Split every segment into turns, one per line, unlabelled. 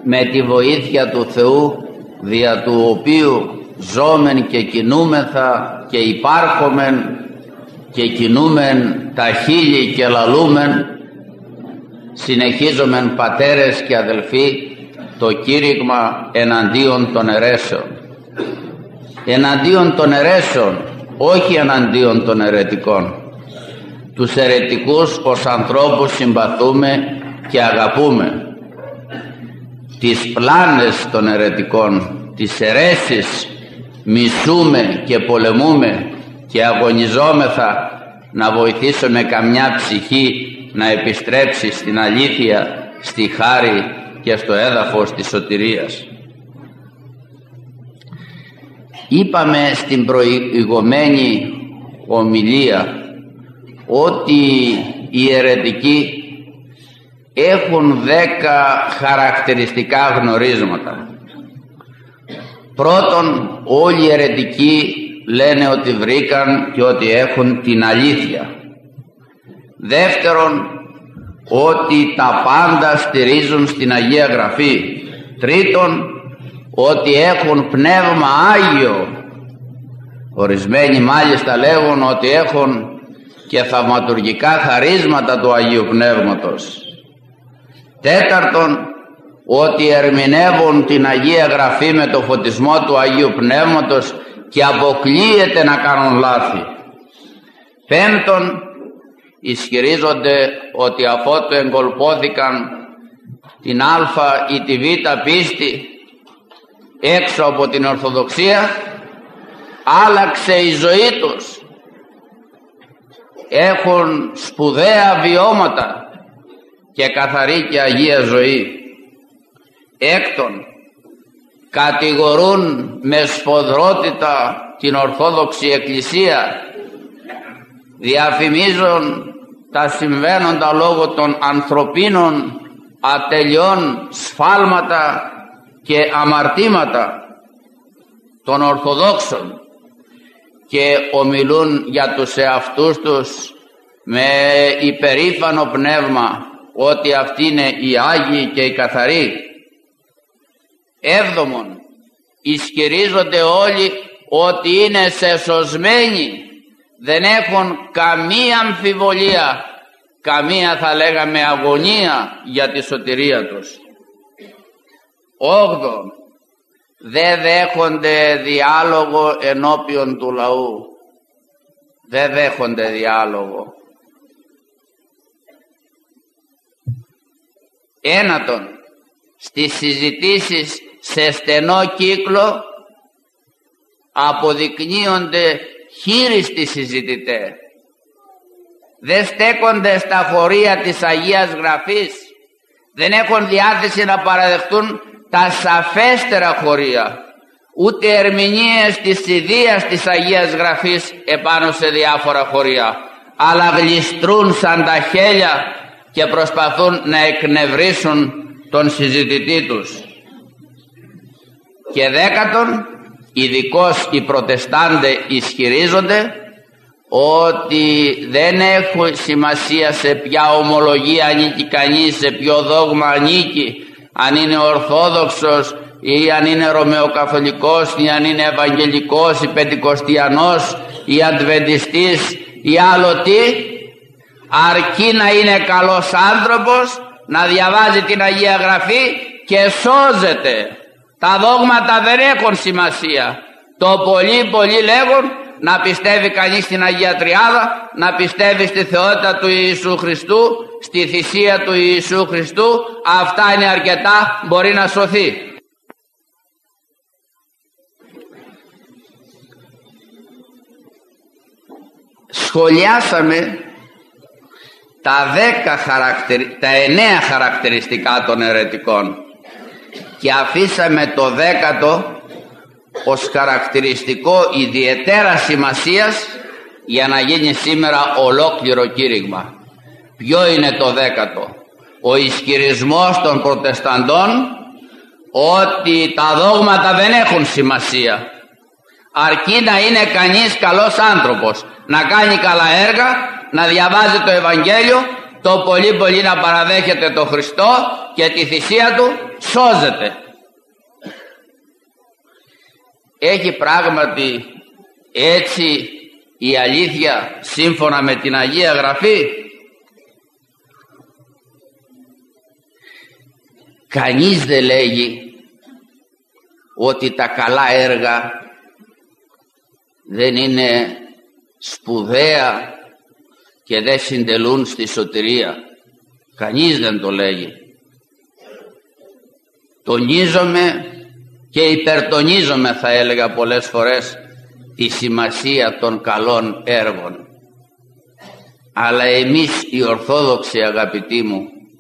με τη βοήθεια του Θεού, δια του οποίου ζώμεν και κινούμεθα και υπάρχομεν και κινούμεν τα χείλη και λαλούμεν, συνεχίζομεν πατέρες και αδελφοί το κήρυγμα εναντίον των αιρέσεων. Εναντίον των αιρέσεων, όχι εναντίον των αιρετικών. Τους αιρετικούς ως ανθρώπους συμπαθούμε και αγαπούμε. Τις πλάνες των αιρετικών, τις αιρέσεις μισούμε και πολεμούμε και αγωνιζόμεθα να βοηθήσουμε καμιά ψυχή να επιστρέψει στην αλήθεια, στη χάρη και στο έδαφος της σωτηρίας. Είπαμε στην προηγουμένη ομιλία ότι οι αιρετικοί έχουν 10 χαρακτηριστικά γνωρίσματα. Πρώτον, όλοι οι αιρετικοί λένε ότι βρήκαν και ότι έχουν την αλήθεια. Δεύτερον, ότι τα πάντα στηρίζουν στην Αγία Γραφή. Τρίτον, ότι έχουν πνεύμα Άγιο. Ορισμένοι μάλιστα λέγουν ότι έχουν και θαυματουργικά χαρίσματα του Αγίου Πνεύματος. Τέταρτον, ότι ερμηνεύουν την Αγία Γραφή με το φωτισμό του Αγίου Πνεύματος και αποκλείεται να κάνουν λάθη. Πέμπτον, ισχυρίζονται ότι αφότου εγκολπώθηκαν την Α ή τη Β πίστη έξω από την Ορθοδοξία, άλλαξε η ζωή τους. Έχουν σπουδαία βιώματα και καθαρή και αγία ζωή. Έκτον, κατηγορούν με σφοδρότητα την Ορθόδοξη Εκκλησία, διαφημίζουν τα συμβαίνοντα λόγω των ανθρωπίνων ατελειών σφάλματα και αμαρτήματα των Ορθοδόξων και ομιλούν για τους εαυτούς τους με υπερήφανο πνεύμα ότι αυτοί είναι οι Άγιοι και οι καθαροί. Έβδομον, ισχυρίζονται όλοι ότι είναι σεσωσμένοι, δεν έχουν καμία αμφιβολία, καμία θα λέγαμε αγωνία για τη σωτηρία τους. Όγδον, δεν δέχονται διάλογο ενώπιον του λαού. Δεν δέχονται διάλογο. Ένατον, στις συζητήσεις σε στενό κύκλο αποδεικνύονται χείριστοι συζητητές. Δεν στέκονται στα χωρία της Αγίας Γραφής. Δεν έχουν διάθεση να παραδεχτούν τα σαφέστερα χωρία, ούτε ερμηνείες της ιδείας της Αγίας Γραφής επάνω σε διάφορα χωρία, αλλά γλιστρούν σαν τα χέλια και προσπαθούν να εκνευρίσουν τον συζητητή τους. Και δέκατον, ειδικώς οι Προτεστάντες ισχυρίζονται ότι δεν έχουν σημασία σε ποια ομολογία ανήκει κανείς, σε ποιο δόγμα ανήκει, αν είναι Ορθόδοξος ή αν είναι Ρωμαιοκαθολικός ή αν είναι Ευαγγελικός ή Πεντηκοστιανός ή Αντβεντιστής ή άλλο τι, αρκεί να είναι καλός άνθρωπος, να διαβάζει την Αγία Γραφή και σώζεται. Τα δόγματα δεν έχουν σημασία. Το πολύ λέγουν να πιστεύει κανείς στην Αγία Τριάδα, να πιστεύει στη θεότητα του Ιησού Χριστού, στη θυσία του Ιησού Χριστού. Αυτά είναι αρκετά, μπορεί να σωθεί. Σχολιάσαμε τα 9 χαρακτηριστικά των αιρετικών και αφήσαμε το 10ο ως χαρακτηριστικό ιδιαίτερα σημασίας για να γίνει σήμερα ολόκληρο κήρυγμα. Ποιο είναι το 10ο? Ο ισχυρισμός των Προτεσταντών ότι τα δόγματα δεν έχουν σημασία, αρκεί να είναι κανείς καλός άνθρωπος, να κάνει καλά έργα, να διαβάζει το Ευαγγέλιο, το πολύ να παραδέχεται τον Χριστό και τη θυσία του σώζεται. Έχει πράγματι έτσι η αλήθεια σύμφωνα με την Αγία Γραφή? Κανείς δεν λέγει ότι τα καλά έργα δεν είναι σπουδαία και δεν συντελούν στη σωτηρία. Κανείς δεν το λέγει. Τονίζομαι και υπερτονίζομαι, θα έλεγα πολλές φορές, τη σημασία των καλών έργων. Αλλά εμείς οι Ορθόδοξοι, αγαπητοί μου,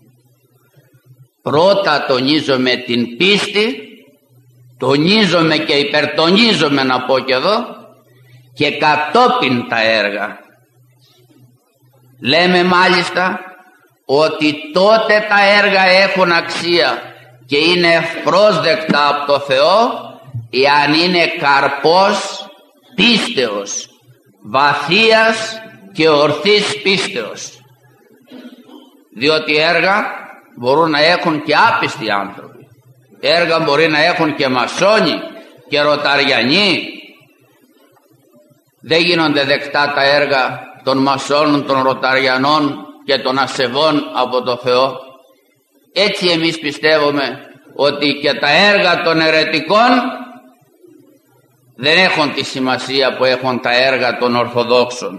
πρώτα τονίζομαι την πίστη, τονίζομαι και υπερτονίζομαι, να πω και εδώ, και κατόπιν τα έργα. Λέμε μάλιστα ότι τότε τα έργα έχουν αξία και είναι ευπρόσδεκτα από το Θεό εάν είναι καρπός πίστεως, βαθείας και ορθής πίστεως. Διότι έργα μπορούν να έχουν και άπιστοι άνθρωποι. Έργα μπορεί να έχουν και μασόνοι και ροταριανοί. Δεν γίνονται δεκτά τα έργα των μασόνων, των ροταριανών και των ασεβών από το Θεό. Έτσι εμείς πιστεύουμε ότι και τα έργα των αιρετικών δεν έχουν τη σημασία που έχουν τα έργα των Ορθοδόξων.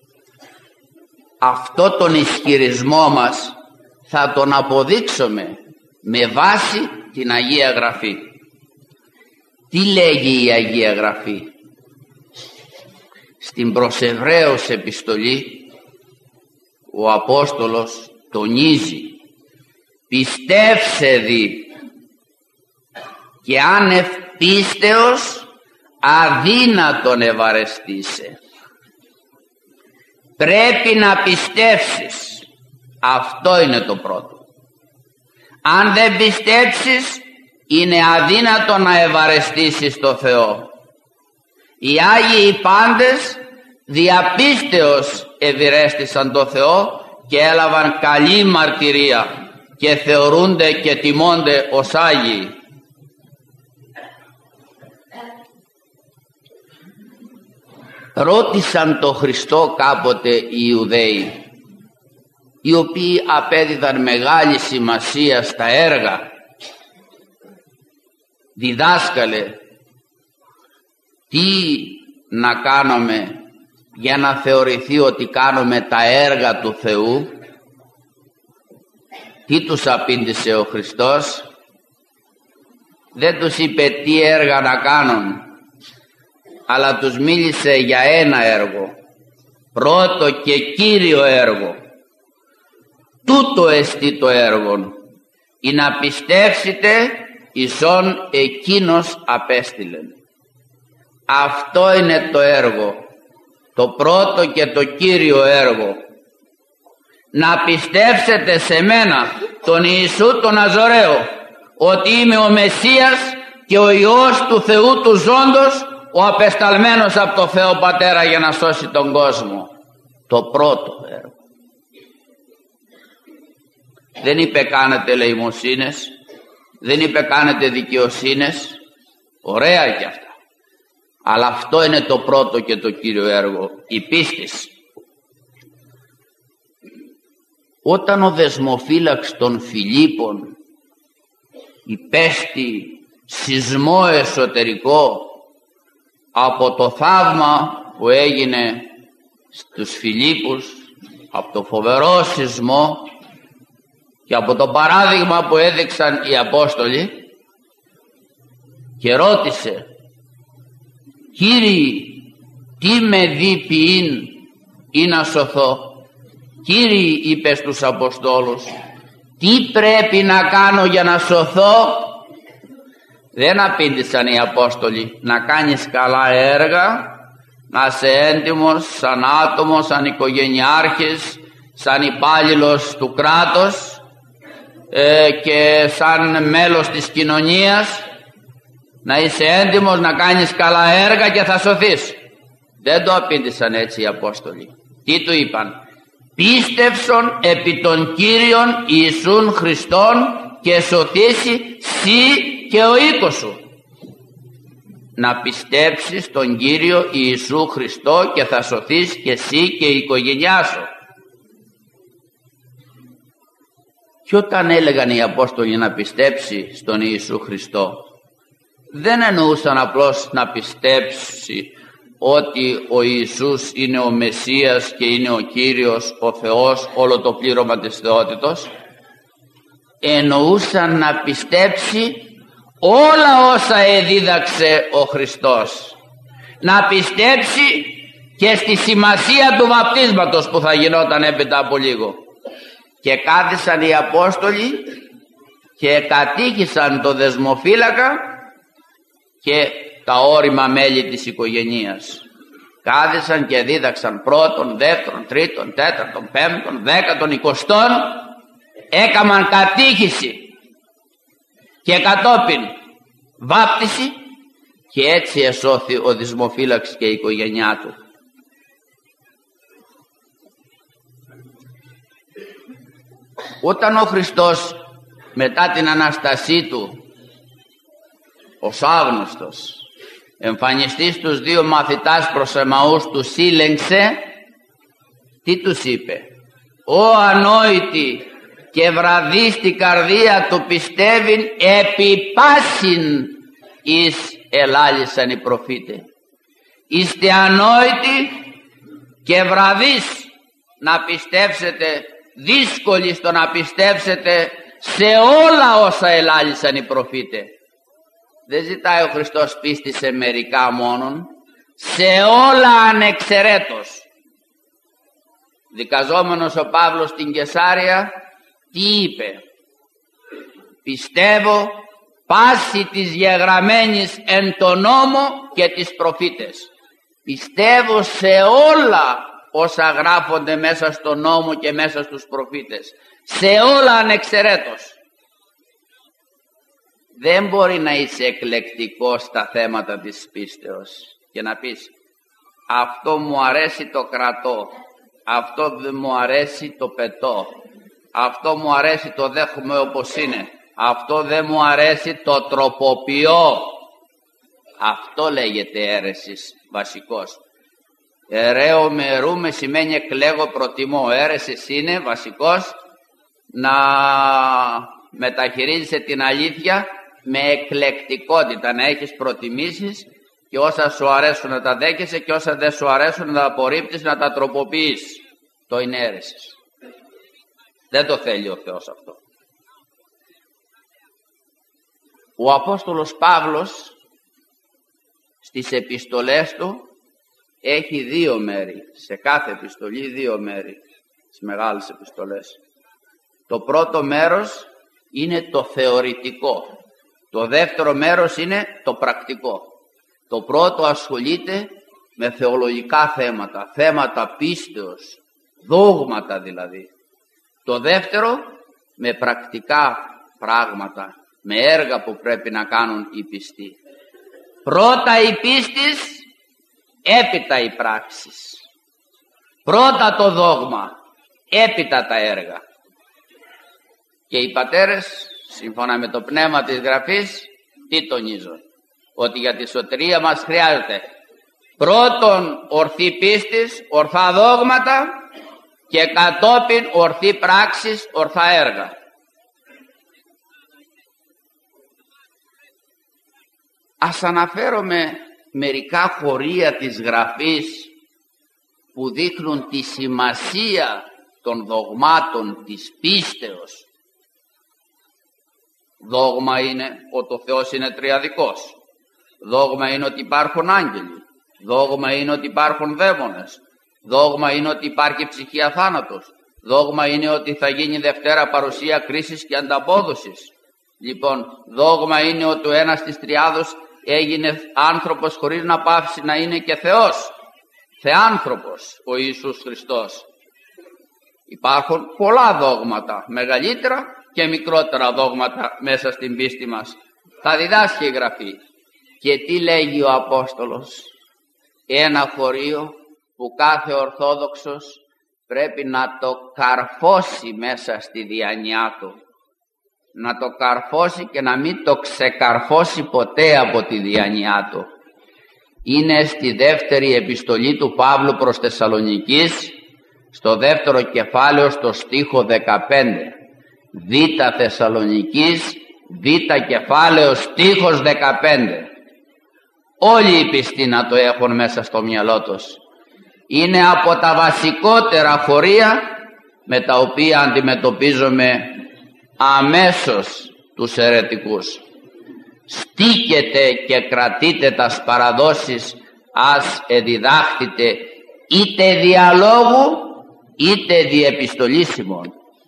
Αυτό τον ισχυρισμό μας θα τον αποδείξουμε με βάση την Αγία Γραφή. Τι λέγει η Αγία Γραφή? Στην προς Εβραίους επιστολή ο Απόστολος τονίζει: πιστεύσε δι και άνευ πίστεως αδύνατον ευαρεστήσε. Πρέπει να πιστεύσεις. Αυτό είναι το πρώτο. Αν δεν πιστέψεις, είναι αδύνατο να ευαρεστήσεις το Θεό. Οι Άγιοι οι πάντες διαπίστεως ευηρέστησαν το Θεό και έλαβαν καλή μαρτυρία και θεωρούνται και τιμώνται ως Άγιοι. Ρώτησαν το Χριστό κάποτε οι Ιουδαίοι, οι οποίοι απέδιδαν μεγάλη σημασία στα έργα: διδάσκαλε, τι να κάνουμε για να θεωρηθεί ότι κάνουμε τα έργα του Θεού? Τι τους απήντησε ο Χριστός? Δεν τους είπε τι έργα να κάνουν, αλλά τους μίλησε για ένα έργο, πρώτο και κύριο έργο. Τούτο εστί το έργο, ή να πιστεύσετε ισόν εκείνος απέστειλεν. Αυτό είναι το έργο, το πρώτο και το κύριο έργο. Να πιστέψετε σε μένα, τον Ιησού τον Ναζωραίο, ότι είμαι ο Μεσσίας και ο Υιός του Θεού του ζώντος, ο απεσταλμένος από το Θεό Πατέρα για να σώσει τον κόσμο. Το πρώτο έργο. Δεν είπε κάνετε ελεημοσύνες, δεν είπε κάνετε δικαιοσύνες, ωραία κι αυτά. Αλλά αυτό είναι το πρώτο και το κύριο έργο, η πίστης. Όταν ο δεσμοφύλαξ των Φιλίππων υπέστη σεισμό εσωτερικό από το θαύμα που έγινε στους Φιλίππους, από το φοβερό σεισμό και από το παράδειγμα που έδειξαν οι Απόστολοι, και ρώτησε: Κύριοι, τι με δει ποιήν ή να σωθώ? Κύριοι, είπε στους Αποστόλους, τι πρέπει να κάνω για να σωθώ? Δεν απήντησαν οι Απόστολοι: να κάνεις καλά έργα, να είσαι έντιμος σαν άτομο, σαν οικογενειάρχης, σαν υπάλληλος του κράτους και σαν μέλος της κοινωνίας. Να είσαι έντιμος, να κάνεις καλά έργα και θα σωθείς. Δεν το απήντησαν έτσι οι Απόστολοι. Τι του είπαν? Πίστευσον επί των Κύριων Ιησούν Χριστόν και σωθήσει εσύ και ο οίκος σου. Να πιστέψεις τον Κύριο Ιησού Χριστό και θα σωθείς και εσύ και η οικογένειά σου. Και όταν έλεγαν οι Απόστολοι να πιστέψει στον Ιησού Χριστό, δεν εννοούσαν απλώς να πιστέψει ότι ο Ιησούς είναι ο Μεσσίας και είναι ο Κύριος, ο Θεός, όλο το πλήρωμα της θεότητος. Εννοούσαν να πιστέψει όλα όσα εδίδαξε ο Χριστός. Να πιστέψει και στη σημασία του βαπτίσματος που θα γινόταν έπειτα από λίγο. Και κάθισαν οι Απόστολοι και κατήχησαν το δεσμοφύλακα και τα όρημα μέλη της οικογένειας. Κάθισαν και δίδαξαν πρώτον, δεύτερον, τρίτον, τέταρτον, πέμπτον, δέκατον, 20, έκαμαν κατήχηση και κατόπιν βάπτιση και έτσι εσώθη ο δεσμοφύλαξ και η οικογένειά του. Όταν ο Χριστός μετά την Ανάστασή του ως άγνωστος εμφανιστεί στους δύο μαθητάς προς Εμαούς, τους σύλλεγξε, τι τους είπε? «Ω ανόητη και βραδύ στη καρδία του πιστεύειν επί πάσιν εις ελάλησαν οι προφήτε». Είστε ανόητοι και βραδείς να πιστέψετε, δύσκολοι στο να πιστέψετε σε όλα όσα ελάλησαν οι προφήτε. Δεν ζητάει ο Χριστός πίστη σε μερικά μόνον, σε όλα ανεξαιρέτως. Δικαζόμενος ο Παύλος στην Καισάρια, τι είπε? «Πιστεύω πάση της γεγραμμένης εν το νόμο και τις προφήτες». Πιστεύω σε όλα όσα γράφονται μέσα στο νόμο και μέσα στους προφήτες. Σε όλα ανεξαιρέτως. Δεν μπορεί να είσαι εκλεκτικός στα θέματα της πίστεως και να πεις αυτό μου αρέσει το κρατώ, αυτό δεν μου αρέσει το πετώ, αυτό μου αρέσει το δέχομαι όπως είναι, αυτό δεν μου αρέσει το τροποποιώ. Αυτό λέγεται αίρεσης βασικός. Ερέω με ερούμε σημαίνει εκλέγω προτιμώ. Αίρεσης είναι βασικός να μεταχειρίζεσαι την αλήθεια με εκλεκτικότητα, να έχεις προτιμήσεις και όσα σου αρέσουν να τα δέχεσαι και όσα δεν σου αρέσουν να τα απορρίπτεις, να τα τροποποιείς. Το είναι αίρεσης. Δεν το θέλει ο Θεός αυτό. Ο Απόστολος Παύλος στις επιστολές του έχει δύο μέρη, σε κάθε επιστολή δύο μέρη, στις μεγάλες επιστολές. Το πρώτο μέρος είναι το θεωρητικό, το δεύτερο μέρος είναι το πρακτικό. Το πρώτο ασχολείται με θεολογικά θέματα, θέματα πίστεως, δόγματα δηλαδή. Το δεύτερο με πρακτικά πράγματα, με έργα που πρέπει να κάνουν οι πιστοί. Πρώτα η πίστης, έπειτα οι πράξεις. Πρώτα το δόγμα, έπειτα τα έργα. Και οι πατέρες, σύμφωνα με το πνεύμα της Γραφής, τι τονίζουν? Ότι για τη σωτηρία μας χρειάζεται πρώτον ορθή πίστης, ορθά δόγματα και κατόπιν ορθή πράξης, ορθά έργα. Ας αναφέρομαι μερικά χωρία της Γραφής που δείχνουν τη σημασία των δογμάτων της πίστεως. Δόγμα είναι ότι ο Θεός είναι τριαδικός. Δόγμα είναι ότι υπάρχουν άγγελοι. Δόγμα είναι ότι υπάρχουν δαίμονες. Δόγμα είναι ότι υπάρχει ψυχή αθάνατος. Δόγμα είναι ότι θα γίνει Δευτέρα παρουσία κρίσης και ανταπόδοσης. Λοιπόν, δόγμα είναι ότι ο ένας της τριάδος έγινε άνθρωπος χωρίς να πάψει να είναι και Θεός. Θεάνθρωπος ο Ιησούς Χριστός. Υπάρχουν πολλά δόγματα, μεγαλύτερα και μικρότερα δόγματα μέσα στην πίστη μας. Θα διδάσκει η Γραφή. Και τι λέγει ο Απόστολος? Ένα χωρίο που κάθε Ορθόδοξος πρέπει να το καρφώσει μέσα στη διάνοιά του. να το καρφώσει και να μην το ξεκαρφώσει ποτέ από τη διάνοιά του. Είναι στη δεύτερη επιστολή του Παύλου προς Θεσσαλονικείς, στο δεύτερο κεφάλαιο, στο στίχο 15. Β' Θεσσαλονικείς, Β' κεφάλαιο, στίχος 15. Όλοι οι πιστοί να το έχουν μέσα στο μυαλό τους. Είναι από τα βασικότερα χωρία με τα οποία αντιμετωπίζουμε αμέσως τους αιρετικούς. Στήκετε και κρατείτε τας παραδόσεις, ας εδιδάχτητε είτε διαλόγου είτε διεπιστολήσιμων.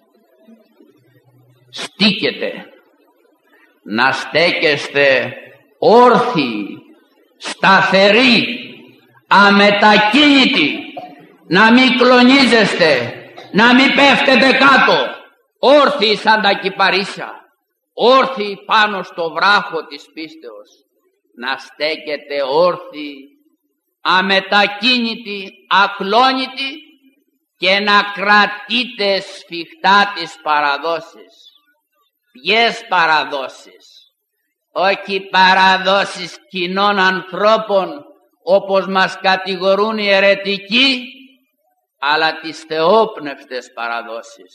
Στήκετε, να στέκεστε όρθιοι, σταθεροί, αμετακίνητοι, να μην κλονίζεστε, να μην πέφτετε κάτω, όρθιοι σαν τα κυπαρίσια, όρθιοι πάνω στο βράχο της πίστεως. Να στέκετε όρθιοι, αμετακίνητοι, ακλόνητοι και να κρατείτε σφιχτά τις παραδόσεις. Ποιες παραδόσεις? Όχι παραδόσεις κοινών ανθρώπων όπως μας κατηγορούν οι αιρετικοί, αλλά τις θεόπνευστες παραδόσεις.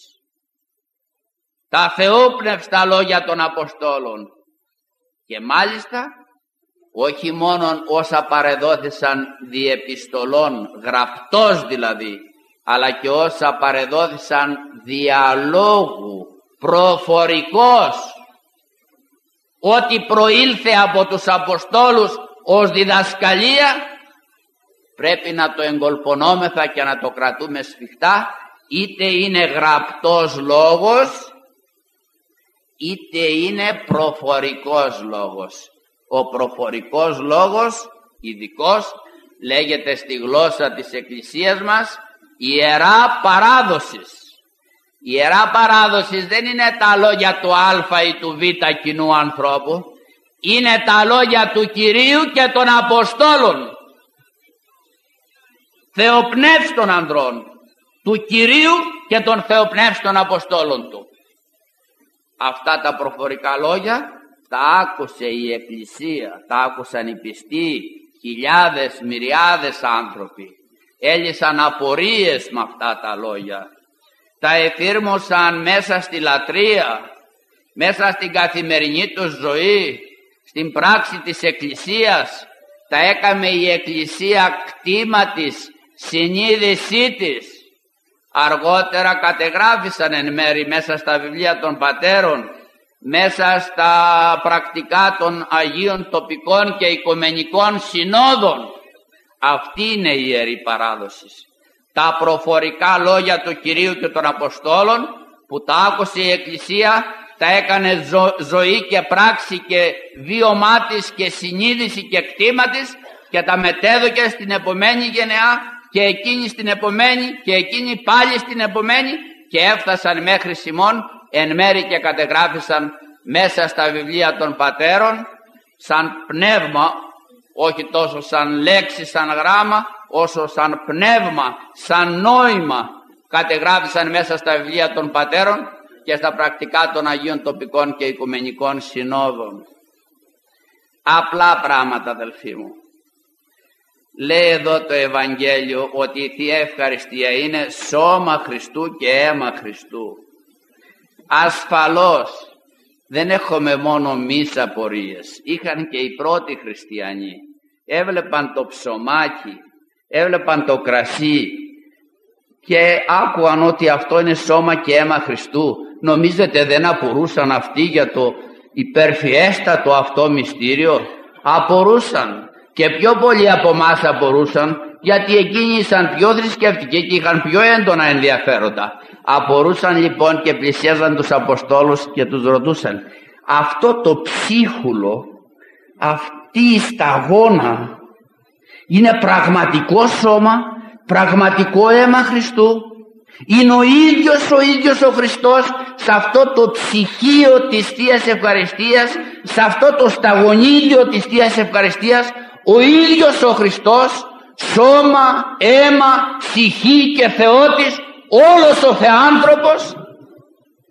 Τα θεόπνευστα λόγια των Αποστόλων, και μάλιστα όχι μόνον όσα παρεδόθησαν διεπιστολών, γραπτός δηλαδή, αλλά και όσα παρεδόθησαν διαλόγου, προφορικός, ό,τι προήλθε από τους Αποστόλους ως διδασκαλία πρέπει να το εγκολπωνόμεθα και να το κρατούμε σφιχτά, είτε είναι γραπτός λόγος είτε είναι προφορικός λόγος. Ο προφορικός λόγος, ειδικός, λέγεται στη γλώσσα της Εκκλησίας μας ιερά παράδοσης. Η ιερά παράδοσης δεν είναι τα λόγια του Α ή του Β κοινού ανθρώπου, είναι τα λόγια του Κυρίου και των Αποστόλων, θεοπνεύστων ανδρών, του Κυρίου και των θεοπνεύστων Αποστόλων του. Αυτά τα προφορικά λόγια τα άκουσε η Εκκλησία, τα άκουσαν οι πιστοί, χιλιάδες, μυριάδες άνθρωποι. Έλυσαν απορίες με αυτά τα λόγια. Τα εφήρμοσαν μέσα στη λατρεία, μέσα στην καθημερινή τους ζωή, στην πράξη της Εκκλησίας. Τα έκαμε η Εκκλησία κτήμα της, συνείδησή της. Αργότερα κατεγράφησαν εν μέρη μέσα στα βιβλία των πατέρων, μέσα στα πρακτικά των Αγίων Τοπικών και Οικουμενικών Συνόδων. Αυτή είναι η Ιερή Παράδοση. Τα προφορικά λόγια του Κυρίου και των Αποστόλων που τα άκουσε η Εκκλησία, τα έκανε ζωή και πράξη και βίωμά της και συνείδηση και κτήμα της και τα μετέδωκε στην επομένη γενεά και εκείνη στην επομένη και εκείνη πάλι στην επομένη και έφτασαν μέχρι Σιμών εν μέρη και κατεγράφησαν μέσα στα βιβλία των πατέρων σαν πνεύμα, όχι τόσο σαν λέξη, σαν γράμμα, όσο σαν πνεύμα, σαν νόημα κατεγράφησαν μέσα στα βιβλία των πατέρων και στα πρακτικά των Αγίων Τοπικών και Οικουμενικών Συνόδων. Απλά πράγματα, αδελφοί μου. Λέει εδώ το Ευαγγέλιο ότι η Θεία Ευχαριστία είναι σώμα Χριστού και αίμα Χριστού. Ασφαλώς δεν έχουμε μόνο εμείς απορίες. Είχαν και οι πρώτοι χριστιανοί. Έβλεπαν το ψωμάκι, έβλεπαν το κρασί και άκουαν ότι αυτό είναι σώμα και αίμα Χριστού. Νομίζετε δεν απορούσαν αυτοί για το υπερφιέστατο αυτό μυστήριο? Απορούσαν. Και πιο πολλοί από εμάς απορούσαν, γιατί εκείνοι ήσαν πιο θρησκευτικοί και είχαν πιο έντονα ενδιαφέροντα. Απορούσαν λοιπόν και πλησίαζαν τους Αποστόλους και τους ρωτούσαν. Αυτό το ψίχουλο, αυτή η σταγόνα είναι πραγματικό σώμα, πραγματικό αίμα Χριστού? Είναι ο ίδιος ο Χριστός σε αυτό το ψυχείο της Θείας Ευχαριστίας, σε αυτό το σταγονίδιο της Θείας Ευχαριστίας, ο ίδιος ο Χριστός, σώμα, αίμα, ψυχή και Θεότης, όλος ο Θεάνθρωπος.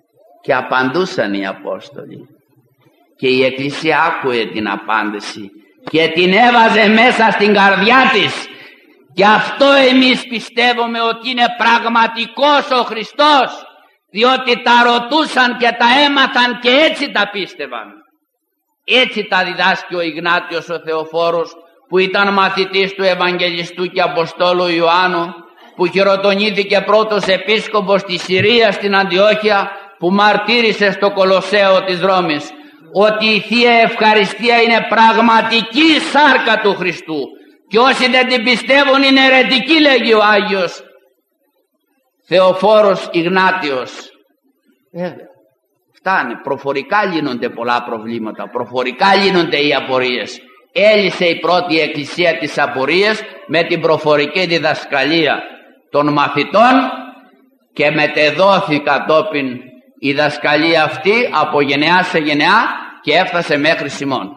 Και απαντούσαν οι Απόστολοι. Και η Εκκλησία άκουε την απάντηση και την έβαζε μέσα στην καρδιά της. Και αυτό εμείς πιστεύουμε ότι είναι πραγματικός ο Χριστός, διότι τα ρωτούσαν και τα έμαθαν και έτσι τα πίστευαν. Έτσι τα διδάσκει ο Ιγνάτιος ο Θεοφόρος, που ήταν μαθητής του Ευαγγελιστού και Αποστόλου Ιωάννου, που χειροτονήθηκε πρώτος επίσκοπος της Συρίας στην Αντιόχεια, που μαρτύρησε στο Κολοσσέο της Ρώμης ότι η Θεία Ευχαριστία είναι πραγματική σάρκα του Χριστού και όσοι δεν την πιστεύουν είναι αιρετικοί, λέγει ο Άγιος Θεοφόρος Ιγνάτιος. Φτάνει, προφορικά λύνονται πολλά προβλήματα, προφορικά λύνονται οι απορίες. Έλυσε η πρώτη Εκκλησία τις απορίες με την προφορική διδασκαλία των μαθητών και μετεδόθη κατόπιν η δασκαλία αυτή από γενεά σε γενεά και έφτασε μέχρι σημών.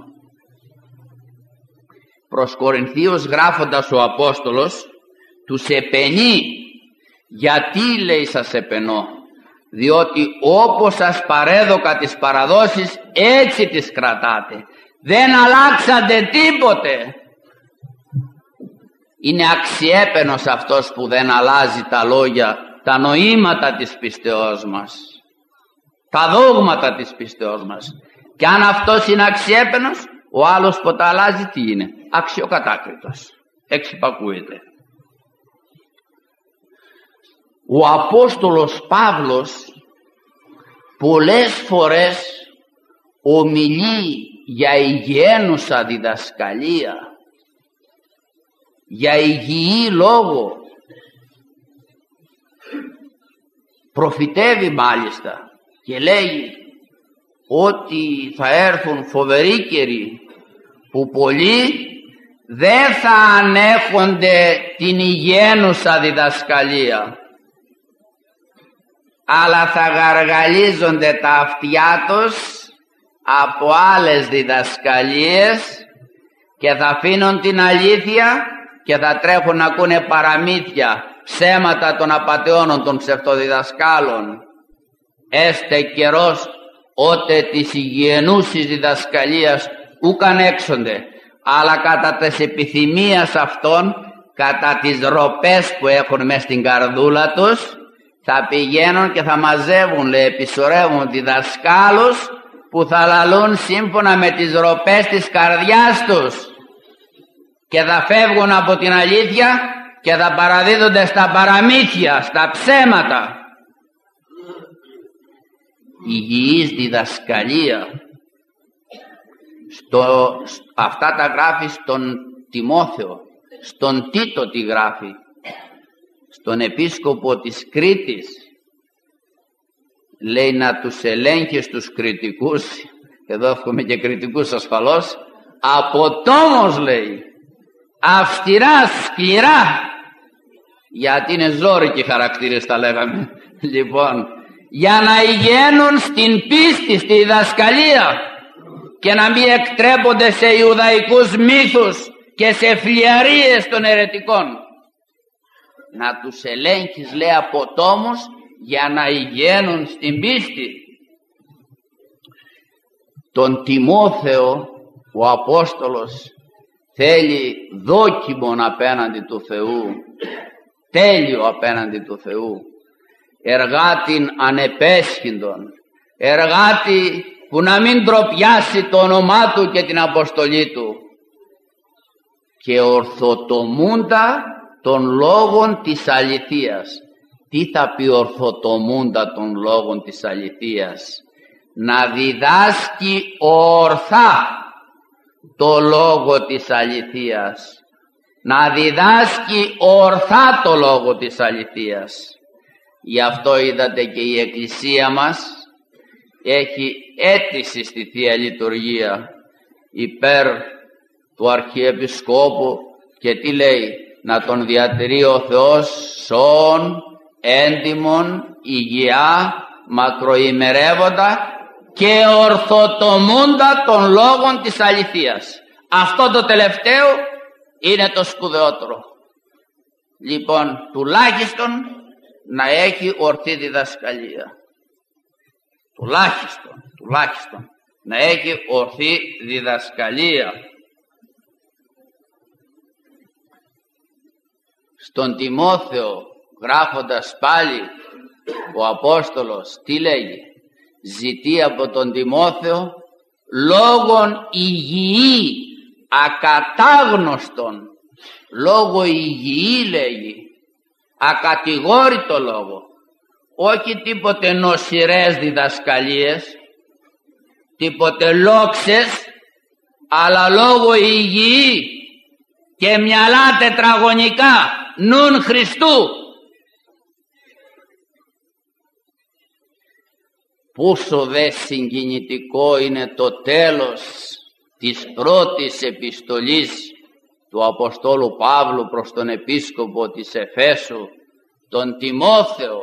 Προς Κορινθίους γράφοντας ο Απόστολος τους επενεί. Γιατί, λέει, σας επενώ? Διότι όπως σας παρέδωκα τις παραδόσεις έτσι τις κρατάτε, δεν αλλάξατε τίποτε. Είναι αξιέπαινος αυτός που δεν αλλάζει τα λόγια, τα νοήματα της πίστεώς μας, τα δόγματα της πίστεώς μας. Και αν αυτός είναι αξιέπαινος, ο άλλος που τα αλλάζει τι είναι? Αξιοκατάκριτος, εξυπακούεται. Ο Απόστολος Παύλος πολλές φορές ομιλεί για υγιένουσα διδασκαλία, για υγιή λόγο. Προφητεύει μάλιστα και λέει ότι θα έρθουν φοβεροί καιροί που πολλοί δεν θα ανέχονται την υγιένουσα διδασκαλία, αλλά θα γαργαλίζονται τα αυτιά τους από άλλες διδασκαλίες και θα αφήνουν την αλήθεια και θα τρέχουν να ακούνε παραμύθια, ψέματα των απατεώνων, των ψευτοδιδασκάλων. Έστε καιρός ότε της υγιενούσης διδασκαλίας ούκαν έξονται, αλλά κατά της επιθυμίας αυτών, κατά τις ροπές που έχουν μες στην καρδούλα τους, θα πηγαίνουν και θα μαζεύουν, λέει, επισορεύουν διδασκάλους που θα λαλούν σύμφωνα με τις ροπές της καρδιάς τους και θα φεύγουν από την αλήθεια και θα παραδίδονται στα παραμύθια, στα ψέματα. Υγιής διδασκαλία, αυτά τα γράφει στον Τιμόθεο, στον Τίτο τη γράφει, στον επίσκοπο της Κρήτης, λέει να τους ελέγχεις τους κριτικούς, εδώ έχουμε και κριτικούς ασφαλώς, από τόμος, λέει, αυστηρά, σκληρά, γιατί είναι ζόρικοι χαρακτήρες, τα λέγαμε, λοιπόν, για να υγιαίνουν στην πίστη, στη διδασκαλία και να μην εκτρέπονται σε ιουδαϊκούς μύθους και σε φλιαρίες των αιρετικών. Να τους ελέγχεις, λέει, από τόμους για να υγιαίνουν στην πίστη. Τον Τιμόθεο ο Απόστολος θέλει δόκιμον απέναντι του Θεού, τέλειο απέναντι του Θεού, εργάτην ανεπέσχυντον, εργάτη που να μην τροπιάσει το όνομά του και την αποστολή του, και ορθοτομούντα των λόγων της αληθείας. Τι θα πει ορθοτομούντα των λόγων της αληθείας? Να διδάσκει ορθά το λόγο της αληθείας, να διδάσκει ορθά το λόγο της αληθείας. Γι' αυτό είδατε και η Εκκλησία μας έχει αίτηση στη Θεία Λειτουργία υπέρ του Αρχιεπισκόπου και τι λέει? Να τον διατηρεί ο Θεός σώον, έντιμον, υγεία, μακροημερεύοντα και ορθοτομούντα των λόγων της αληθείας. Αυτό το τελευταίο είναι το σπουδαιότερο. Λοιπόν, τουλάχιστον να έχει ορθή διδασκαλία. τουλάχιστον να έχει ορθή διδασκαλία. Στον Τιμόθεο γράφοντας πάλι ο Απόστολος τι λέγει? Ζητεί από τον Τιμόθεο λόγον υγιή ακατάγνωστον, λόγο υγιή λέγει, ακατηγόρητο λόγο, όχι τίποτε νοσηρές διδασκαλίες, τίποτε λόξες, αλλά λόγο υγιή και μυαλά τετραγωνικά, νουν Χριστού. Πόσο δε συγκινητικό είναι το τέλος της πρώτης επιστολής του Αποστόλου Παύλου προς τον Επίσκοπο της Εφέσου, τον Τιμόθεο.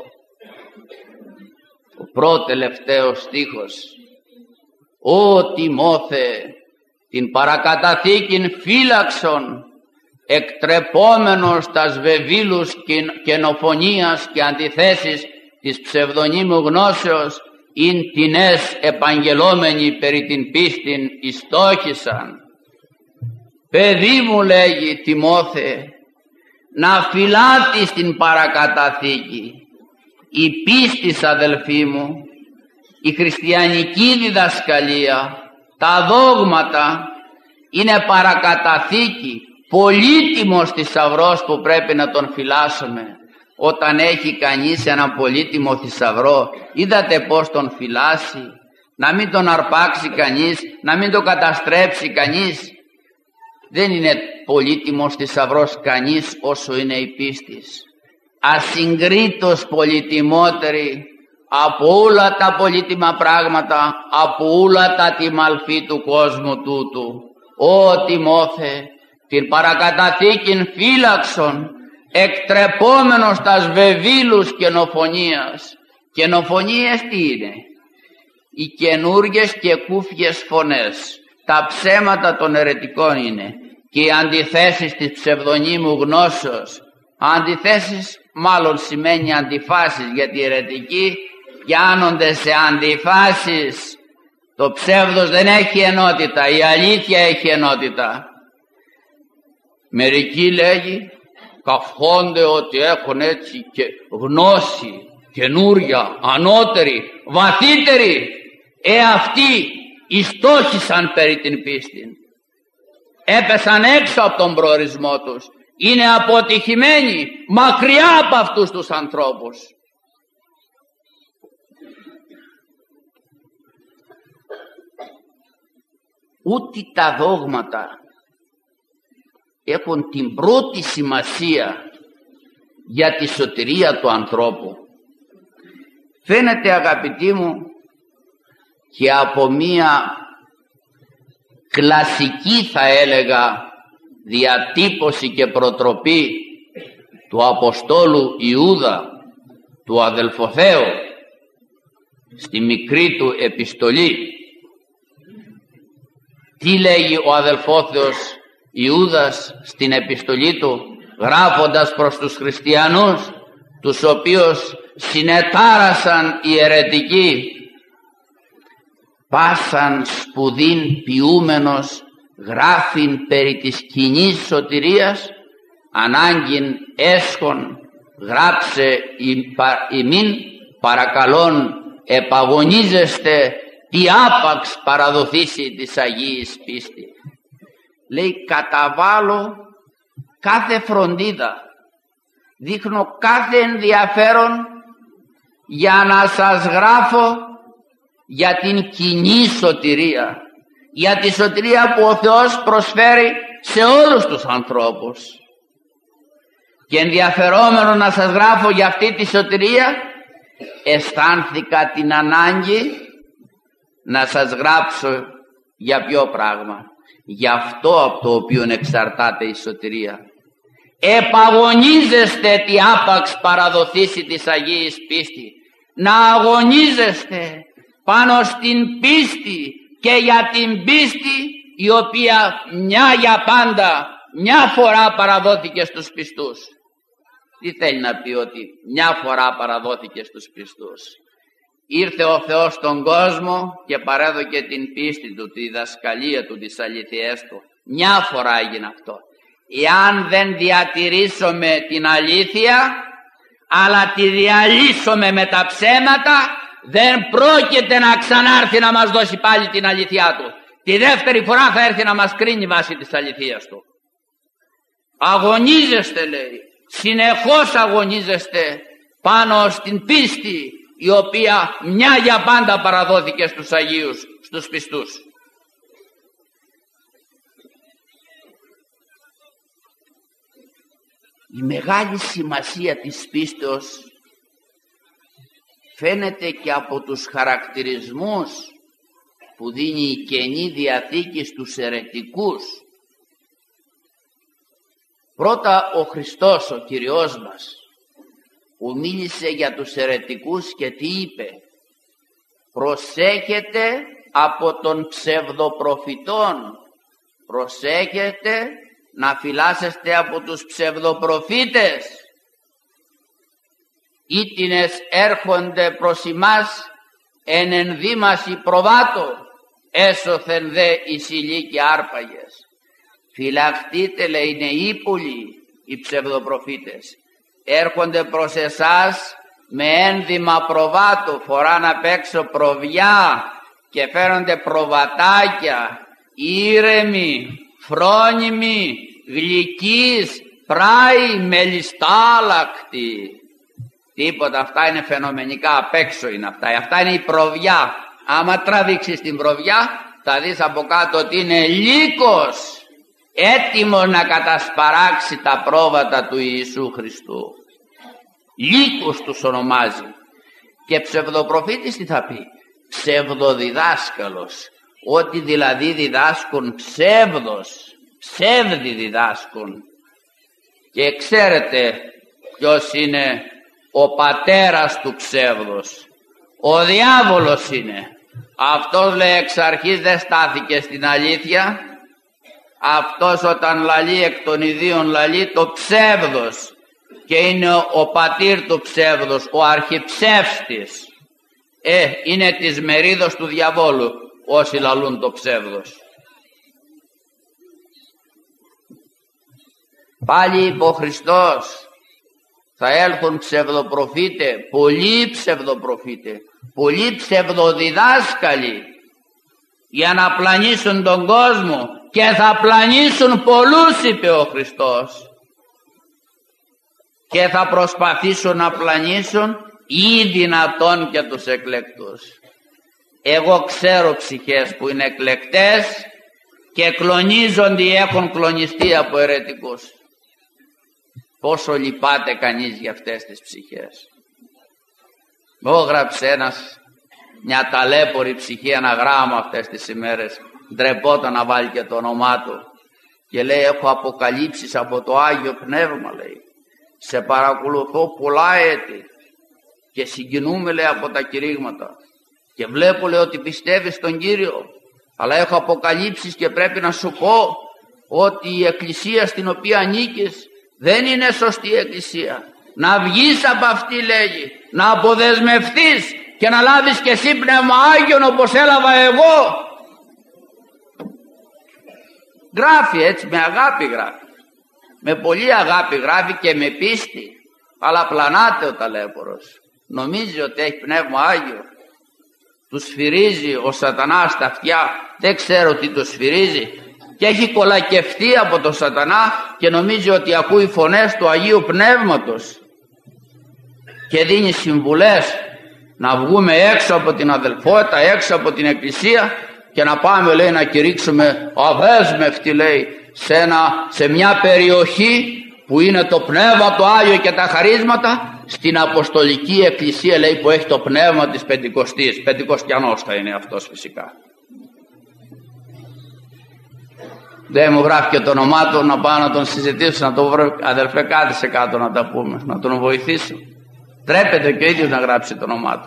Ο προτελευταίος στίχος: «Ω Τιμόθε, την παρακαταθήκην φύλαξον, εκτρεπόμενος τας βεβήλους καινοφωνίας και αντιθέσεις της ψευδονίμου γνώσεως, ειν τινές επαγγελόμενοι περί την πίστην ιστόχησαν». Παιδί μου, λέγει Τιμόθε, να φυλάτεις την παρακαταθήκη. Η πίστης, αδελφοί μου, η χριστιανική διδασκαλία, τα δόγματα είναι παρακαταθήκη, πολύτιμος θησαυρός που πρέπει να τον φυλάσσουμε. Όταν έχει κανείς έναν πολύτιμο θησαυρό, είδατε πως τον φυλάσσει, να μην τον αρπάξει κανείς, να μην τον καταστρέψει κανείς. Δεν είναι πολύτιμος θησαυρός κανείς όσο είναι η πίστης. Ασυγκρίτως πολυτιμότερη από όλα τα πολύτιμα πράγματα, από όλα τα τιμαλφή του κόσμου τούτου. Ω Τιμόθε, την παρακαταθήκην φύλαξον, εκτρεπόμενος τας βεβήλους καινοφωνίας. Καινοφωνίες τι είναι? Οι καινούργιες και κούφιες φωνές, τα ψέματα των αιρετικών είναι, και οι αντιθέσεις της ψευδονίμου γνώσεως. Αντιθέσεις μάλλον σημαίνει αντιφάσεις, γιατί οι αιρετικοί πιάνονται σε αντιφάσεις. Το ψεύδος δεν έχει ενότητα, η αλήθεια έχει ενότητα. Μερικοί λέγει καυχόνται ότι έχουν έτσι και γνώση καινούρια, ανώτερη, βαθύτερη. Αυτοί ιστόχησαν περί την πίστη. Έπεσαν έξω από τον προορισμό τους. Είναι αποτυχημένοι, μακριά από αυτούς τους ανθρώπους. Ούτε τα δόγματα έχουν την πρώτη σημασία για τη σωτηρία του ανθρώπου. Φαίνεται, αγαπητοί μου, και από μία κλασική, θα έλεγα, διατύπωση και προτροπή του Αποστόλου Ιούδα, του αδελφοθέου, στη μικρή του επιστολή. Τι λέγει ο αδελφόθεος Ιούδας στην επιστολή του, γράφοντας προς τους χριστιανούς, τους οποίους συνετάρασαν οι αιρετικοί? «Πάσαν σπουδήν ποιούμενος γράφειν περί της κοινής σωτηρίας, ανάγκην έσχον γράψε ημίν, παρακαλών επαγωνίζεστε τι άπαξ παραδοθήσει της Αγίης πίστη». Λέει, καταβάλω κάθε φροντίδα, δείχνω κάθε ενδιαφέρον για να σας γράφω για την κοινή σωτηρία, για τη σωτηρία που ο Θεός προσφέρει σε όλους τους ανθρώπους. Και ενδιαφερόμενο να σας γράφω για αυτή τη σωτηρία, αισθάνθηκα την ανάγκη να σας γράψω για ποιο πράγμα? Για αυτό από το οποίο εξαρτάται η σωτηρία. Επαγωνίζεστε τι άπαξ παραδοθήσει της Αγίης πίστη. Να αγωνίζεστε πάνω στην πίστη και για την πίστη η οποία μια για πάντα, μια φορά παραδόθηκε στους πιστούς. Τι θέλει να πει ότι μια φορά παραδόθηκε στους πιστούς? ήρθε ο Θεός στον κόσμο και παρέδωκε την πίστη του, τη διδασκαλία του, τις αλήθειές του. Μια φορά έγινε αυτό. Εάν δεν διατηρήσουμε την αλήθεια, αλλά τη διαλύσουμε με τα ψέματα, δεν πρόκειται να ξανάρθει να μας δώσει πάλι την αλήθεια του. Τη δεύτερη φορά θα έρθει να μας κρίνει βάσει της αληθείας του. Αγωνίζεστε, λέει, συνεχώς αγωνίζεστε πάνω στην πίστη, η οποία μια για πάντα παραδόθηκε στους Αγίους, στους πιστούς. Η μεγάλη σημασία της πίστεως φαίνεται και από τους χαρακτηρισμούς που δίνει η Καινή Διαθήκη στους αιρετικούς. Πρώτα ο Χριστός, ο Κυριός μας, που μίλησε για τους αιρετικούς και τι είπε? Προσέχετε από των ψευδοπροφητών, προσέχετε να φυλάσσεστε από τους ψευδοπροφήτες, ήτινες έρχονται προς ημάς εν ενδύμαση προβάτω, έσωθεν δε εισιλοί και άρπαγες. Φυλαχτείτε, λέει, είναι ύπουλοι οι ψευδοπροφήτες, έρχονται προς εσάς με ένδυμα προβάτου, φοράνε απ' έξω προβιά και φέρονται προβατάκια, ήρεμοι, φρόνιμοι, γλυκείς, πράοι, μελιστάλακτοι. Τίποτα, αυτά είναι φαινομενικά, απ' έξω είναι αυτά. Αυτά είναι η προβιά. Άμα τραβήξεις την προβιά θα δεις από κάτω ότι είναι λύκος, έτοιμος να κατασπαράξει τα πρόβατα του Ιησού Χριστού. Λύκος τους ονομάζει. Και ψευδοπροφήτης τι θα πει? Ψευδοδιδάσκαλος. Ότι δηλαδή διδάσκουν ψεύδος, ψεύδι διδάσκουν. Και ξέρετε ποιος είναι ο πατέρας του ψεύδος? Ο διάβολος είναι. Αυτός, λέει, εξ αρχής δεν στάθηκε στην αλήθεια. Αυτός όταν λαλεί εκ των ιδίων λαλεί το ψεύδος και είναι ο πατήρ του ψεύδος, ο αρχιψεύστης. Είναι της μερίδος του διαβόλου όσοι λαλούν το ψεύδος. Πάλι είπε ο Χριστός, θα έλθουν ψευδοπροφήτε, πολλοί ψευδοπροφήτε, πολλοί ψευδοδιδάσκαλοι για να πλανήσουν τον κόσμο και θα πλανήσουν πολλούς, είπε ο Χριστός, και θα προσπαθήσουν να πλανήσουν ή δυνατόν και τους εκλεκτούς. Εγώ ξέρω ψυχές που είναι εκλεκτές και κλονίζονται ή έχουν κλονιστεί από αιρετικούς. Πόσο λυπάται κανείς για αυτές τις ψυχές. Μου έγραψε μια ταλέπορη ψυχή ένα γράμμα αυτές τις ημέρες, ντρεπόταν να βάλει και το όνομά του και λέει, έχω αποκαλύψεις από το Άγιο Πνεύμα, λέει, σε παρακολουθώ πολλά έτη και συγκινούμε, λέει, από τα κηρύγματα και βλέπω, λέει, ότι πιστεύεις στον Κύριο, αλλά έχω αποκαλύψεις και πρέπει να σου πω ότι η εκκλησία στην οποία ανήκεις δεν είναι σωστή εκκλησία. Να βγεις από αυτή, λέγει, να αποδεσμευτείς και να λάβεις και εσύ Πνεύμα Άγιον όπως έλαβα εγώ. Γράφει έτσι, με αγάπη γράφει, με πολύ αγάπη γράφει και με πίστη, αλλά πλανάται ο ταλέπορος, νομίζει ότι έχει Πνεύμα Άγιο, του σφυρίζει ο σατανάς στα αυτιά, δεν ξέρω τι του σφυρίζει και έχει κολακευτεί από τον σατανά και νομίζει ότι ακούει φωνές του Αγίου Πνεύματος και δίνει συμβουλές να βγούμε έξω από την αδελφότητα, έξω από την εκκλησία και να πάμε, λέει, να κηρύξουμε αδέσμευτοι, λέει, σε μια περιοχή που είναι το Πνεύμα το Άγιο και τα χαρίσματα, στην Αποστολική Εκκλησία, λέει, που έχει το πνεύμα της Πεντηκοστής. Πεντηκοστιανός θα είναι αυτός φυσικά. Δεν μου γράφει και το όνομά του, να πάω να τον συζητήσω, να το βρω, αδελφέ, κάτι σε κάτω να τα πούμε, να τον βοηθήσω. Τρέπεται και ο ίδιος να γράψει το όνομά του.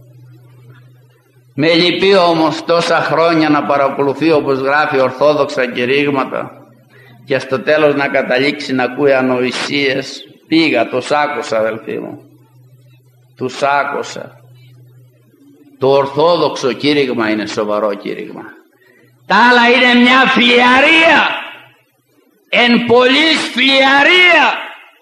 Με λυπεί όμως τόσα χρόνια να παρακολουθεί, όπως γράφει, ορθόδοξα κηρύγματα και στο τέλος να καταλήξει να ακούει ανοησίες. Πήγα, τους άκουσα, αδελφοί μου, τους άκουσα. Το ορθόδοξο κήρυγμα είναι σοβαρό κήρυγμα. Τα άλλα είναι μια φλιαρία, εν πολλής φλιαρία.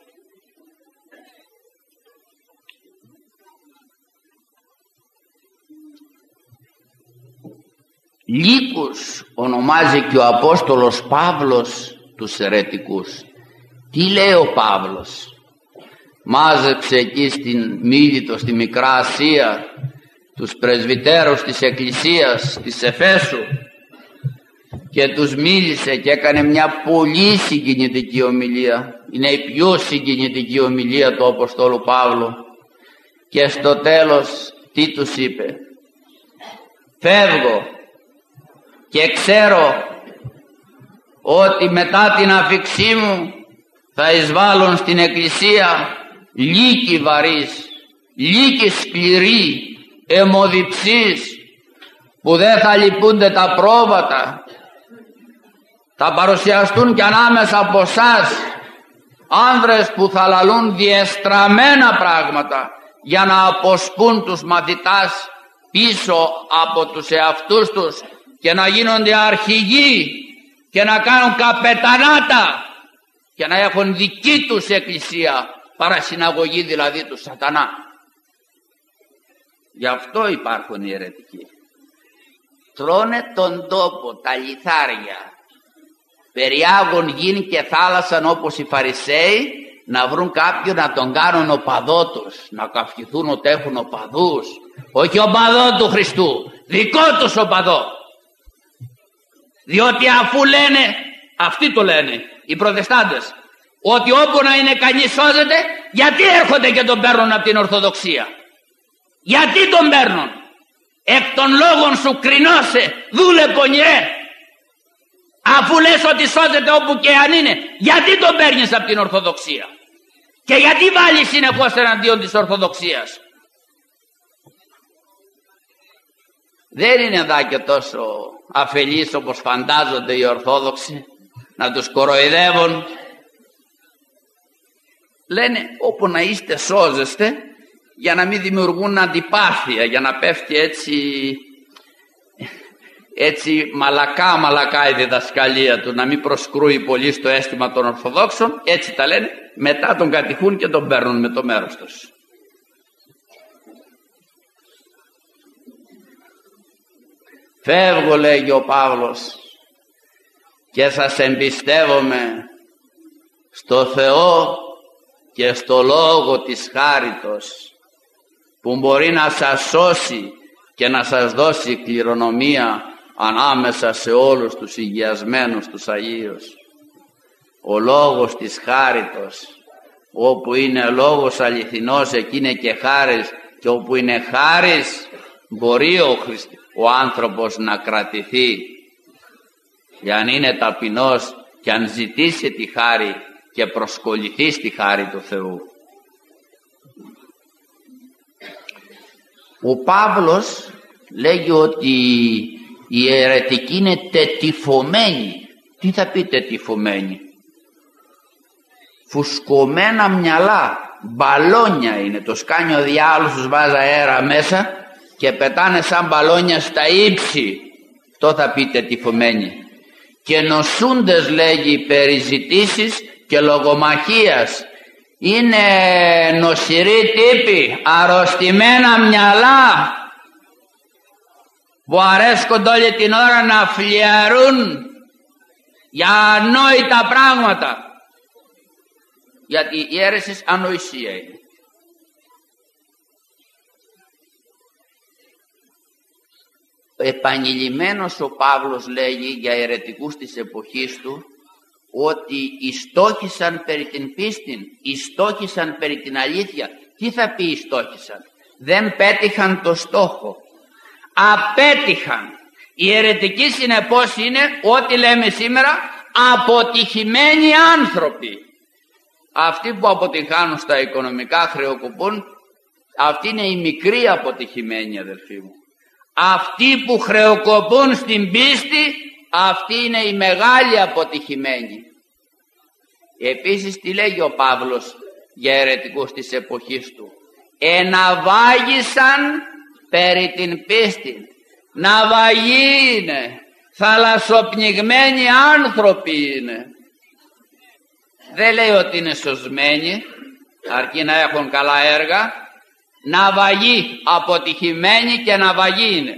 Λύκους ονομάζει και ο Απόστολος Παύλος τους αιρετικούς. Τι λέει ο Παύλος? Μάζεψε εκεί στην Μίλητο, στη Μικρά Ασία, τους πρεσβυτέρους της Εκκλησίας της Εφέσου και τους μίλησε και έκανε μια πολύ συγκινητική ομιλία. Είναι η πιο συγκινητική ομιλία του Αποστόλου Παύλου. Και στο τέλος τι τους είπε? Φεύγω και ξέρω ότι μετά την αφιξή μου θα εισβάλλουν στην Εκκλησία λύκοι βαρύς, λύκοι σκληροί, αιμοδιψείς, που δεν θα λυπούνται τα πρόβατα. Θα παρουσιαστούν και ανάμεσα από εσάς άνδρες που θα λαλούν διεστραμμένα πράγματα για να αποσπούν τους μαθητάς πίσω από τους εαυτούς τους και να γίνονται αρχηγοί και να κάνουν καπετανάτα και να έχουν δική τους εκκλησία, παρασυναγωγή δηλαδή του σατανά. Γι' αυτό υπάρχουν οι αιρετικοί. Τρώνε τον τόπο, τα λιθάρια, περιάγουν γην και θάλασσαν όπως οι Φαρισαίοι, να βρουν κάποιον να τον κάνουν οπαδό τους, να καυχηθούν ότι έχουν οπαδούς. Όχι οπαδό του Χριστού, δικό τους οπαδό. Διότι αφού λένε, αυτοί το λένε οι προτεστάντες, ότι όπου να είναι κανείς σώζεται, γιατί έρχονται και τον παίρνουν από την Ορθοδοξία? Γιατί τον παίρνουν? Εκ των λόγων σου κρινώσε, δούλε πονηρέ. Αφού λες ότι σώζεται όπου και αν είναι, γιατί τον παίρνεις από την Ορθοδοξία? Και γιατί βάλεις συνεχώς εναντίον της Ορθοδοξίας? Δεν είναι δά και τόσο αφελείς όπως φαντάζονται οι Ορθόδοξοι, να τους κοροϊδεύουν. Λένε όπου να είστε σώζεστε, για να μην δημιουργούν αντιπάθεια, για να πέφτει έτσι μαλακά η διδασκαλία του, να μην προσκρούει πολύ στο αίσθημα των Ορθοδόξων. Έτσι τα λένε, μετά τον κατηχούν και τον παίρνουν με το μέρος τους. Φεύγω, λέγει ο Παύλος, και σας εμπιστεύομαι στο Θεό και στο Λόγο της χάριτος, που μπορεί να σας σώσει και να σας δώσει κληρονομία ανάμεσα σε όλους τους υγιασμένους τους Αγίους. Ο Λόγος της χάριτος, όπου είναι λόγος αληθινός, εκεί είναι και χάρις, και όπου είναι χάρις μπορεί ο άνθρωπος να κρατηθεί, για αν είναι ταπεινός και αν ζητήσει τη χάρη και προσκοληθεί στη χάρη του Θεού. Ο Παύλος λέγει ότι οι αιρετικοί είναι τετυφωμένοι. Τι θα πει τετυφωμένοι? Φουσκωμένα μυαλά, μπαλόνια είναι. Το σκάνει ο διάολος, τους βάζει αέρα μέσα και πετάνε σαν μπαλόνια στα ύψη. Αυτό θα πει τετυφωμένοι. Και νοσούντες, λέγει, περιζητήσεις και λογομαχίας. Είναι νοσηροί τύποι, αρρωστημένα μυαλά, που αρέσκονται όλη την ώρα να φλιαρούν για ανόητα πράγματα. Γιατί η αίρεση ανοησία είναι. Επανειλημμένος ο Παύλος λέγει για αιρετικούς της εποχής του, ότι ιστόχησαν περί την πίστην, ιστόχησαν περί την αλήθεια. Τι θα πει ιστόχησαν? Δεν πέτυχαν το στόχο, απέτυχαν. Οι αιρετικοί συνεπώς είναι, ό,τι λέμε σήμερα, αποτυχημένοι άνθρωποι. Αυτοί που αποτυχάνουν στα οικονομικά, χρεοκοπούν, αυτοί είναι οι μικροί αποτυχημένοι, αδελφοί μου. Αυτοί που χρεοκοπούν στην πίστη, αυτοί είναι οι μεγάλοι αποτυχημένοι. Επίσης τι λέγει ο Παύλος για αιρετικούς της εποχής του? Εναβάγησαν περί την πίστη. Ναυαγοί είναι, θαλασσοπνιγμένοι άνθρωποι είναι. Δεν λέει ότι είναι σωσμένοι, αρκεί να έχουν καλά έργα. Ναυαγοί, αποτυχημένοι και ναυαγοί είναι.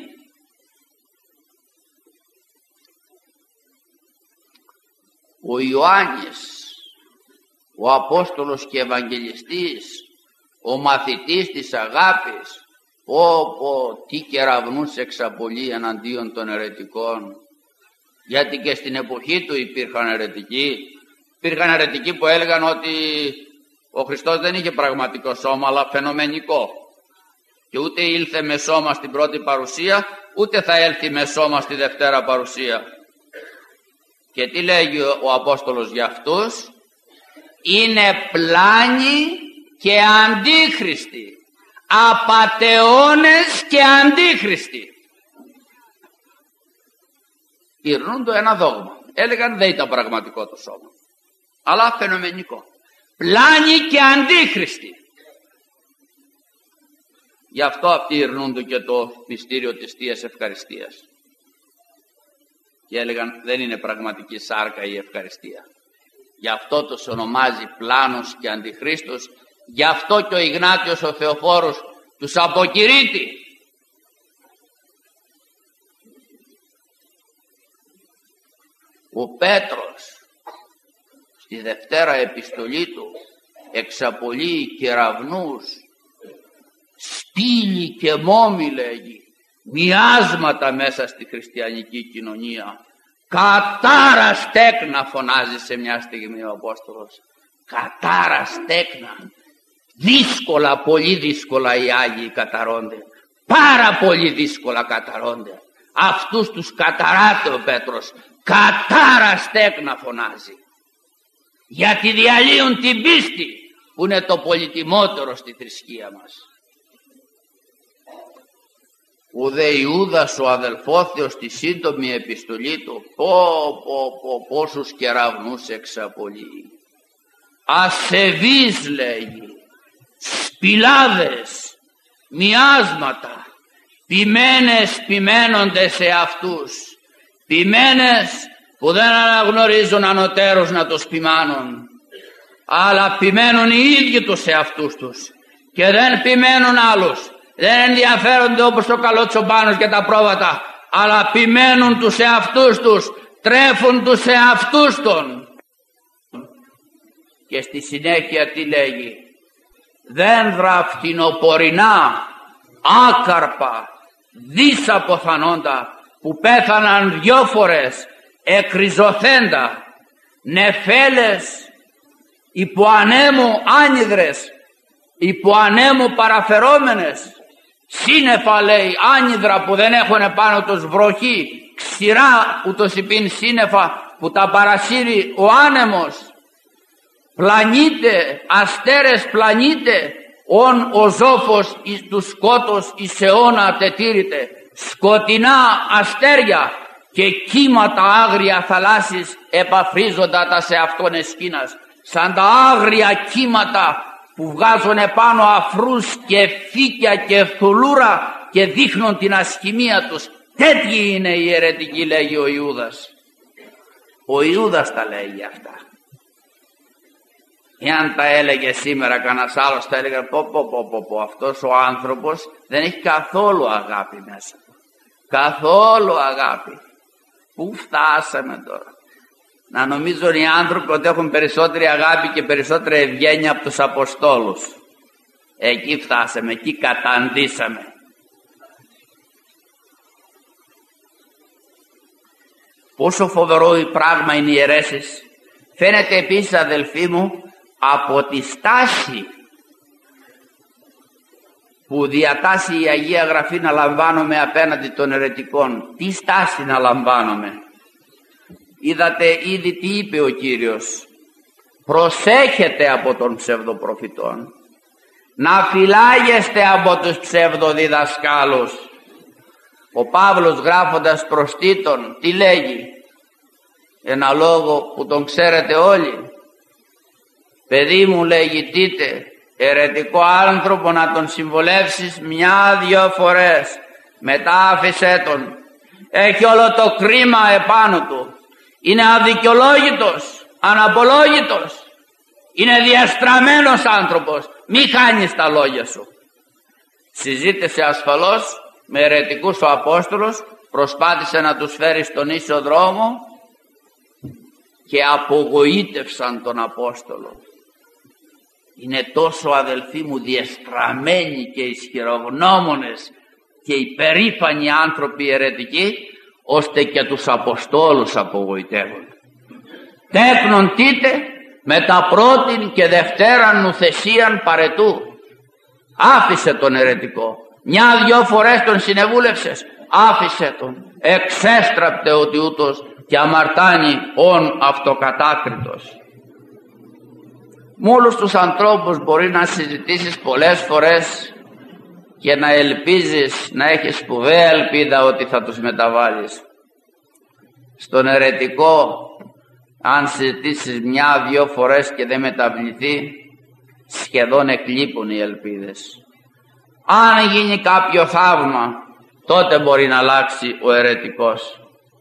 Ο Ιωάννης, ο Απόστολος και Ευαγγελιστής, ο μαθητής της αγάπης, τι κεραυνούς εξαπολύει εναντίον των αιρετικών. Γιατί και στην εποχή του υπήρχαν αιρετικοί. Υπήρχαν αιρετικοί που έλεγαν ότι ο Χριστός δεν είχε πραγματικό σώμα, αλλά φαινομενικό. Και ούτε ήλθε με σώμα στην πρώτη παρουσία, ούτε θα έλθει με σώμα στη δευτέρα παρουσία. Και τι λέγει ο Απόστολος για αυτούς? Είναι πλάνοι και αντίχριστοι, απατεώνες και αντίχριστοι. Ήρνουν το ένα δόγμα. Έλεγαν δεν ήταν πραγματικό το σώμα, αλλά φαινομενικό. Πλάνοι και αντίχριστοι. Γι' αυτό αυτοί ειρνούνται και το μυστήριο της Θείας Ευχαριστίας. Και έλεγαν δεν είναι πραγματική σάρκα η ευχαριστία. Γι' αυτό τους ονομάζει πλάνους και αντιχρίστους. Γι' αυτό και ο Ιγνάτιος ο Θεοφόρος τους αποκηρύττει. Ο Πέτρος στη δευτέρα επιστολή του εξαπολύει κεραυνούς, σπήλοι και μόμοι λέγει, μοιάσματα μέσα στη χριστιανική κοινωνία. Κατάρα στέκνα φωνάζει σε μια στιγμή ο Απόστολος. Κατάρα στέκνα. Δύσκολα, πολύ δύσκολα οι Άγιοι καταρώνται. Πάρα πολύ δύσκολα καταρώνται. Αυτούς τους καταράται ο Πέτρος. Κατάρα στέκνα φωνάζει. Γιατί διαλύουν την πίστη που είναι το πολυτιμότερο στη θρησκεία μας. Ο δε Ιούδας ο αδελφόθεος στη σύντομη επιστολή του πόσους κεραυνούς εξαπολύει. Ασεβείς λέγει, σπηλάδες, μοιάσματα, ποιμένες ποιμένονται σε αυτούς, ποιμένες που δεν αναγνωρίζουν ανωτέρους να τους ποιμάνουν, αλλά ποιμένουν οι ίδιοι τους σε αυτούς τους και δεν ποιμένουν άλλους. Δεν ενδιαφέρονται όπως ο καλοτσομπάνος και τα πρόβατα, αλλά ποιμένουν τους εαυτούς τους, τρέφουν τους εαυτούς των. Και στη συνέχεια τι λέγει? Δένδρα φθινοπορεινά, άκαρπα, δυσαποθανόντα, που πέθαναν 2 φορές, εκριζωθέντα, νεφέλες, υποανέμου άνυδρες, υποανέμου παραφερόμενες, σύννεφα λέει, άνυδρα που δεν έχουν πάνω τους βροχή, ξηρά που το συμπίν σύννεφα που τα παρασύρει ο άνεμος, πλανείται, αστέρες πλανείται, ο ζώφος εις του σκότος εις αιώνα τετήρηται, σκοτεινά αστέρια και κύματα άγρια θαλάσσης επαφρίζοντα τα σε αυτόν εσκήνας, σαν τα άγρια κύματα που βγάζουν επάνω αφρούς και φύκια και θουλούρα και δείχνουν την ασχημία τους. Τέτοιοι είναι οι αιρετικοί, λέγει ο Ιούδας. Ο Ιούδας τα λέγει αυτά. Εάν τα έλεγε σήμερα κανένας άλλος θα έλεγε αυτός ο άνθρωπος δεν έχει καθόλου αγάπη μέσα. Καθόλου αγάπη. Πού φτάσαμε τώρα? Να νομίζουν οι άνθρωποι ότι έχουν περισσότερη αγάπη και περισσότερη ευγένεια από τους Αποστόλους. Εκεί φτάσαμε, εκεί καταντήσαμε. Πόσο φοβερό πράγμα είναι οι αιρέσεις. Φαίνεται επίσης, αδελφοί μου, από τη στάση που διατάσσει η Αγία Γραφή να λαμβάνουμε απέναντι των αιρετικών. Τι στάση να λαμβάνουμε? Είδατε ήδη τι είπε ο Κύριος? Προσέχετε από τον ψευδοπροφητών, να φυλάγεστε από τους ψευδοδιδασκάλους. Ο Παύλος γράφοντας προς Τίτον τι λέγει? Ένα λόγο που τον ξέρετε όλοι. Παιδί μου, λέγει Τίτε, ερετικό άνθρωπο να τον συμβολεύσεις 1-2 φορές, μετά άφησέ τον. Έχει όλο το κρίμα επάνω του, είναι αδικαιολόγητος, αναπολόγητος, είναι διαστραμμένος άνθρωπος. Μη χάνεις τα λόγια σου. Συζήτησε ασφαλώς με ερετικούς ο Απόστολος, προσπάθησε να τους φέρει στον ίσο δρόμο και απογοήτευσαν τον Απόστολο. Είναι τόσο, αδελφοί μου, διεστραμμένοι και ισχυρογνώμονες και υπερήφανοι άνθρωποι ερετικοί, ώστε και τους Αποστόλους απογοητεύουν. Τέκνον τίτε μετά πρώτην και δευτέραν νουθεσίαν παρετού. Άφησε τον ερετικό. 1-2 φορές τον συνεβούλευσες, άφησε τον. Εξέστραπτε ότι ούτως και αμαρτάνει ον αυτοκατάκριτος. Με όλους τους ανθρώπους μπορεί να συζητήσεις πολλές φορές και να ελπίζεις, να έχεις σπουδαία ελπίδα ότι θα τους μεταβάλεις. Στον ερετικό, αν συζητήσεις 1-2 φορές και δεν μεταβληθεί, σχεδόν εκλείπουν οι ελπίδες. Αν γίνει κάποιο θαύμα, τότε μπορεί να αλλάξει ο ερετικός.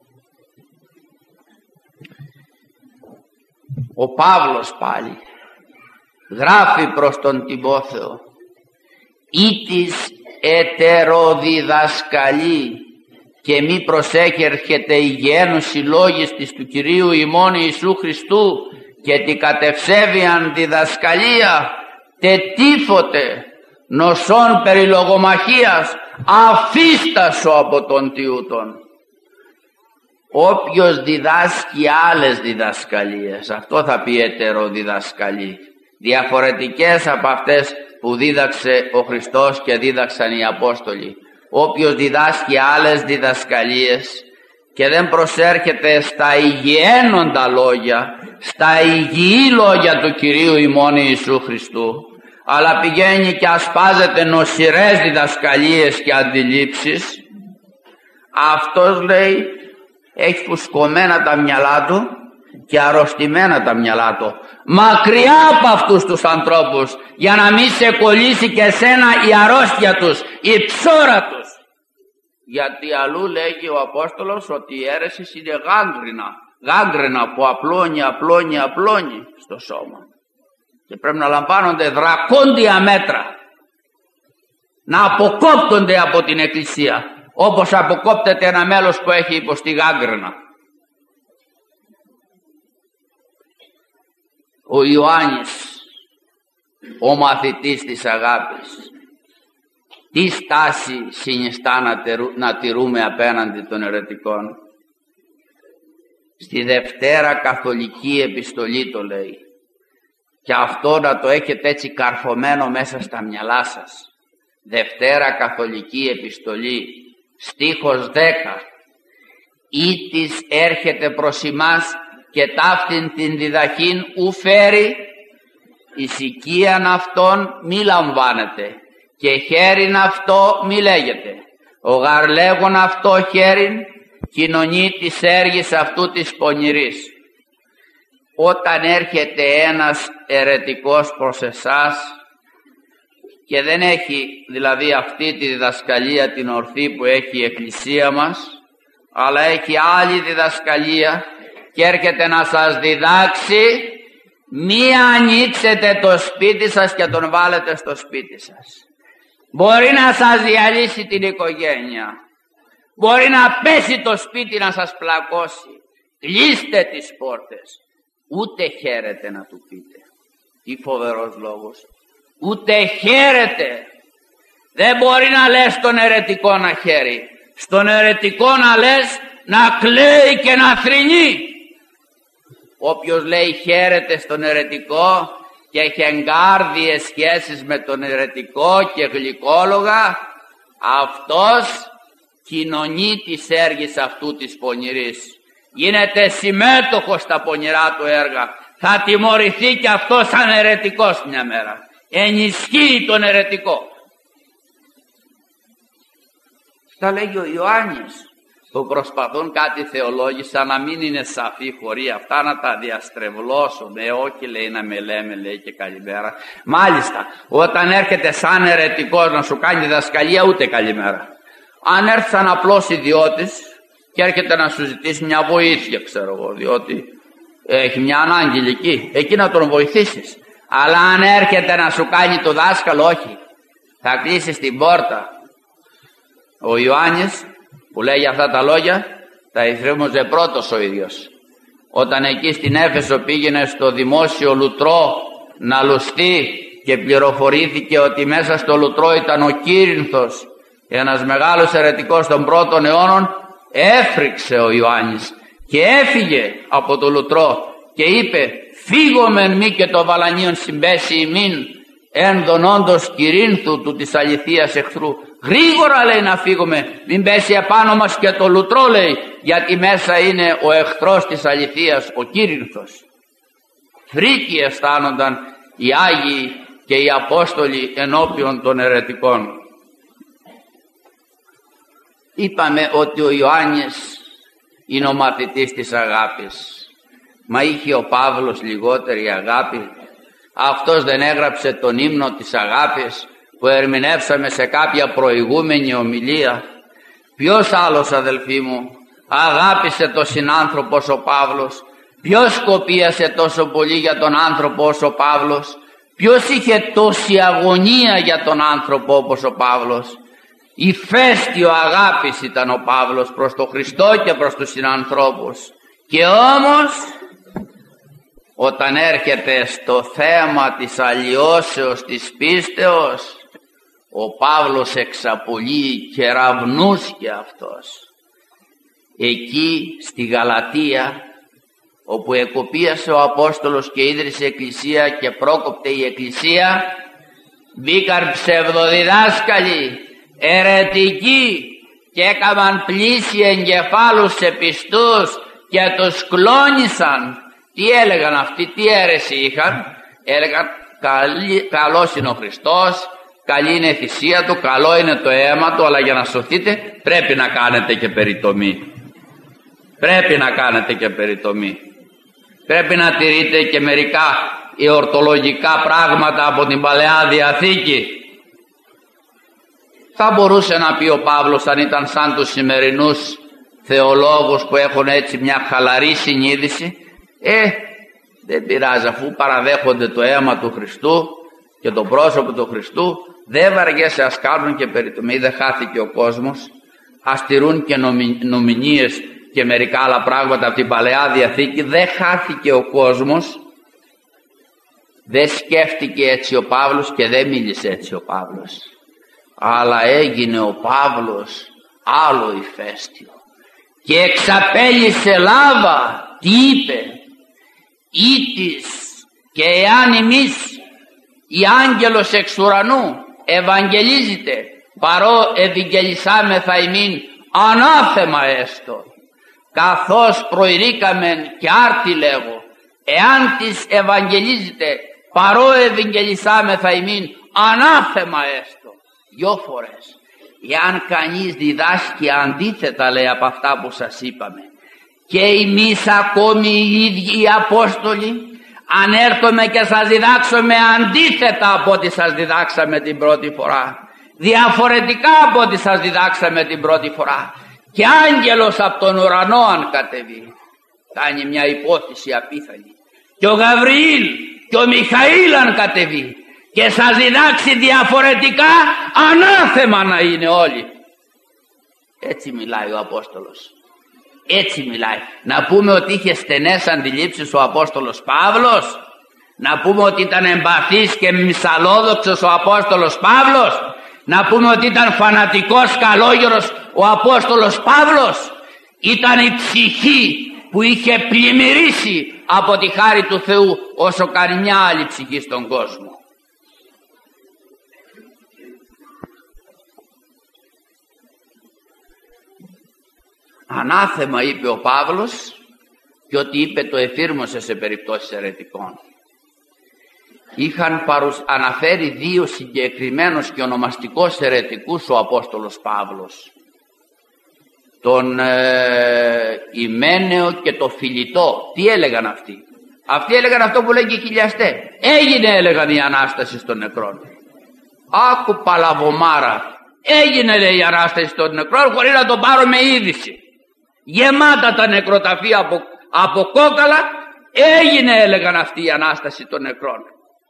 Ο Παύλος πάλι γράφει προς τον Τιμόθεο: «Ήτης ετεροδιδασκαλή και μη προσέχερχεται η γένωση λόγης της του Κυρίου ημών Ιησού Χριστού και τη κατευσέβιαν διδασκαλία τε τίφωτε νοσών περί λογομαχίας αφίστασο από τον τιούτον». Όποιος διδάσκει άλλες διδασκαλίες, αυτό θα πει ετεροδιδασκαλή, διαφορετικές από αυτές που δίδαξε ο Χριστός και δίδαξαν οι Απόστολοι. Όποιος διδάσκει άλλες διδασκαλίες και δεν προσέρχεται στα υγιένοντα λόγια, στα υγιή λόγια του Κυρίου ημών Ιησού Χριστού, αλλά πηγαίνει και ασπάζεται νοσηρές διδασκαλίες και αντιλήψεις, αυτός, λέει, έχει φουσκωμένα τα μυαλά του και αρρωστημένα τα μυαλά του. Μακριά από αυτούς τους ανθρώπους, για να μην σε κολλήσει και εσένα η αρρώστια τους, η ψώρα τους. Γιατί αλλού λέγει ο Απόστολος ότι η αίρεση είναι γάγκρινα που απλώνει στο σώμα. Και πρέπει να λαμβάνονται δρακόντια μέτρα, να αποκόπτονται από την Εκκλησία, όπως αποκόπτεται ένα μέλος που έχει υποστεί γάγκρινα. Ο Ιωάννης, ο μαθητής της αγάπης, τι στάση συνιστά να τηρούμε απέναντι των ερετικών? Στη Δευτέρα Καθολική Επιστολή το λέει, και αυτό να το έχετε έτσι καρφωμένο μέσα στα μυαλά σας. Δευτέρα Καθολική Επιστολή, στίχος 10, «Ήτης έρχεται προς ημάς και ταύτην την διδαχήν ου φέρει, εις οικίαν αυτόν μη λαμβάνετε και χέριν αυτό μη λέγεται. Ο γαρ λέγον αυτό χέριν κοινωνεί της έργης αυτού της πονηρής». Όταν έρχεται ένας ερετικός προς εσάς και δεν έχει δηλαδή αυτή τη διδασκαλία την ορθή που έχει η Εκκλησία μας, αλλά έχει άλλη διδασκαλία και έρχεται να σας διδάξει, μη ανοίξετε το σπίτι σας και τον βάλετε στο σπίτι σας. Μπορεί να σας διαλύσει την οικογένεια, μπορεί να πέσει το σπίτι να σας πλακώσει. Κλείστε τις πόρτες. Ούτε χαίρετε να του πείτε. Τι φοβερός λόγος. Ούτε χαίρετε. Δεν μπορεί να λες στον ερετικό να χαίρει. Στον ερετικό να λες να κλαίει και να θρηνεί. Όποιος λέει χαίρεται στον ερετικό και έχει εγκάρδιες σχέσεις με τον ερετικό και γλυκόλογα, αυτός κοινωνεί της έργης αυτού της πονηρής. Γίνεται συμμέτοχος στα πονηρά του έργα. Θα τιμωρηθεί και αυτό σαν ερετικός μια μέρα. Ενισχύει τον ερετικό. Τα λέγει ο Ιωάννης που προσπαθούν κάτι θεολόγοι σαν να μην είναι σαφή χωρί αυτά να τα διαστρεβλώσουν. Όχι, λέει, να με λέμε, λέει, και καλημέρα. Μάλιστα, όταν έρχεται σαν αιρετικός να σου κάνει διδασκαλία, ούτε καλημέρα. Αν έρθει σαν απλός ιδιώτης και έρχεται να σου ζητήσει μια βοήθεια, ξέρω εγώ, διότι έχει μια ανάγκη εκεί να τον βοηθήσεις. Αλλά αν έρχεται να σου κάνει το δάσκαλο, όχι. Θα κλείσεις την πόρτα. Ο Ιωάννης που λέει αυτά τα λόγια τα ηθρήμωζε πρώτος ο ίδιος. Όταν εκεί στην Έφεσο πήγαινε στο δημόσιο λουτρό να λουστεί και πληροφορήθηκε ότι μέσα στο λουτρό ήταν ο Κύρινθος, ένας μεγάλος αιρετικός των πρώτων αιώνων, έφρυξε ο Ιωάννης και έφυγε από το λουτρό και είπε: «Φύγομεν μη και το βαλανίον συμπέσει ημίν, ένδον όντως Κυρίνθου του της αληθείας εχθρού». Γρήγορα, λέει, να φύγουμε, μην πέσει επάνω μας και το λουτρό, λέει, γιατί μέσα είναι ο εχθρός της αληθείας, ο Κύρινθος. Φρίκη αισθάνονταν οι Άγιοι και οι Απόστολοι ενώπιον των αιρετικών. Είπαμε ότι ο Ιωάννης είναι ο μαθητής της αγάπης. Μα είχε ο Παύλος λιγότερη αγάπη? Αυτός δεν έγραψε τον ύμνο της αγάπης που ερμηνεύσαμε σε κάποια προηγούμενη ομιλία? Ποιος άλλος, αδελφοί μου, αγάπησε τον συνάνθρωπο ο Παύλος? Ποιος κοπίασε τόσο πολύ για τον άνθρωπο όσο ο Παύλος? Ποιος είχε τόση αγωνία για τον άνθρωπο όπως ο Παύλος? Ηφαίστειο αγάπης ήταν ο Παύλος προς τον Χριστό και προς τους συνανθρώπους. Και όμως όταν έρχεται στο θέμα της αλλοιώσεως της πίστεως, ο Παύλος εξαπολύει κεραυνούς και αυτός. Εκεί στη Γαλατία, όπου εκοπίασε ο Απόστολος και ίδρυσε εκκλησία και πρόκοπτε η εκκλησία, μπήκαν ψευδοδιδάσκαλοι, αιρετικοί, και έκαναν πλήση εγκεφάλους σε πιστούς και τους κλώνησαν. Τι έλεγαν αυτοί, τι αίρεση είχαν? Έλεγαν: καλός είναι ο Χριστός, καλή είναι η θυσία του, καλό είναι το αίμα του, αλλά για να σωθείτε πρέπει να κάνετε και περιτομή. Πρέπει να κάνετε και περιτομή. Πρέπει να τηρείτε και μερικά εορτολογικά πράγματα από την Παλαιά Διαθήκη. Θα μπορούσε να πει ο Παύλος, αν ήταν σαν τους σημερινούς θεολόγους που έχουν έτσι μια χαλαρή συνείδηση, δεν πειράζει, αφού παραδέχονται το αίμα του Χριστού και το πρόσωπο του Χριστού, δεν βαριέσαι, ας κάνουν και περιτομή, δεν χάθηκε ο κόσμος, ας τηρούν και νομινίες και μερικά άλλα πράγματα από την Παλαιά Διαθήκη, δεν χάθηκε ο κόσμος. Δεν σκέφτηκε έτσι ο Παύλος και δεν μίλησε έτσι ο Παύλος, αλλά έγινε ο Παύλος άλλο ηφαίστειο και εξαπέλυσε λάβα. Τι είπε? «Ήτης και εάν εμείς η άγγελος εξ ουρανού ευαγγελίζεται, παρό ευαγγελισάμεθα ημίν ανάθεμα έστω, καθώς προηρήκαμεν και άρτη λέγω, εάν της ευαγγελίζεται, παρό ευαγγελισάμεθα ημίν ανάθεμα έστω». 2 φορές. Εάν κανείς διδάσκει αντίθετα, λέει, από αυτά που σας είπαμε, και εμείς ακόμη οι ίδιοι οι Απόστολοι, αν έρθουμε και σας διδάξουμε αντίθετα από ό,τι σας διδάξαμε την πρώτη φορά, διαφορετικά από ό,τι σας διδάξαμε την πρώτη φορά, και άγγελος από τον ουρανό αν κατεβεί, κάνει μια υπόθεση απίθανη, και ο Γαβριήλ και ο Μιχαήλ αν κατεβεί και σας διδάξει διαφορετικά, ανάθεμα να είναι όλοι. Έτσι μιλάει ο Απόστολος. Έτσι μιλάει. Να πούμε ότι είχε στενές αντιλήψεις ο Απόστολος Παύλος? Να πούμε ότι ήταν εμπαθής και μυσαλλόδοξος ο Απόστολος Παύλος? Να πούμε ότι ήταν φανατικός καλόγερος ο Απόστολος Παύλος? Ήταν η ψυχή που είχε πλημμυρίσει από τη χάρη του Θεού όσο καμιά άλλη ψυχή στον κόσμο. Ανάθεμα, είπε ο Παύλος, και ότι είπε το εφήρμοσε σε περιπτώσεις αιρετικών. Είχαν αναφέρει 2 συγκεκριμένους και ονομαστικούς αιρετικούς ο Απόστολος Παύλος. τον Ιμέναιο και το Φιλιτό. Τι έλεγαν αυτοί? Αυτοί έλεγαν αυτό που λέγει οι χιλιαστέ. Έγινε, έλεγαν, η Ανάσταση των νεκρών. Άκου παλαβομάρα. Έγινε, λέει, η Ανάσταση των νεκρών χωρίς να το πάρουμε είδηση. Γεμάτα τα νεκροταφεία από κόκαλα. Έγινε, έλεγαν αυτοί, η Ανάσταση των νεκρών.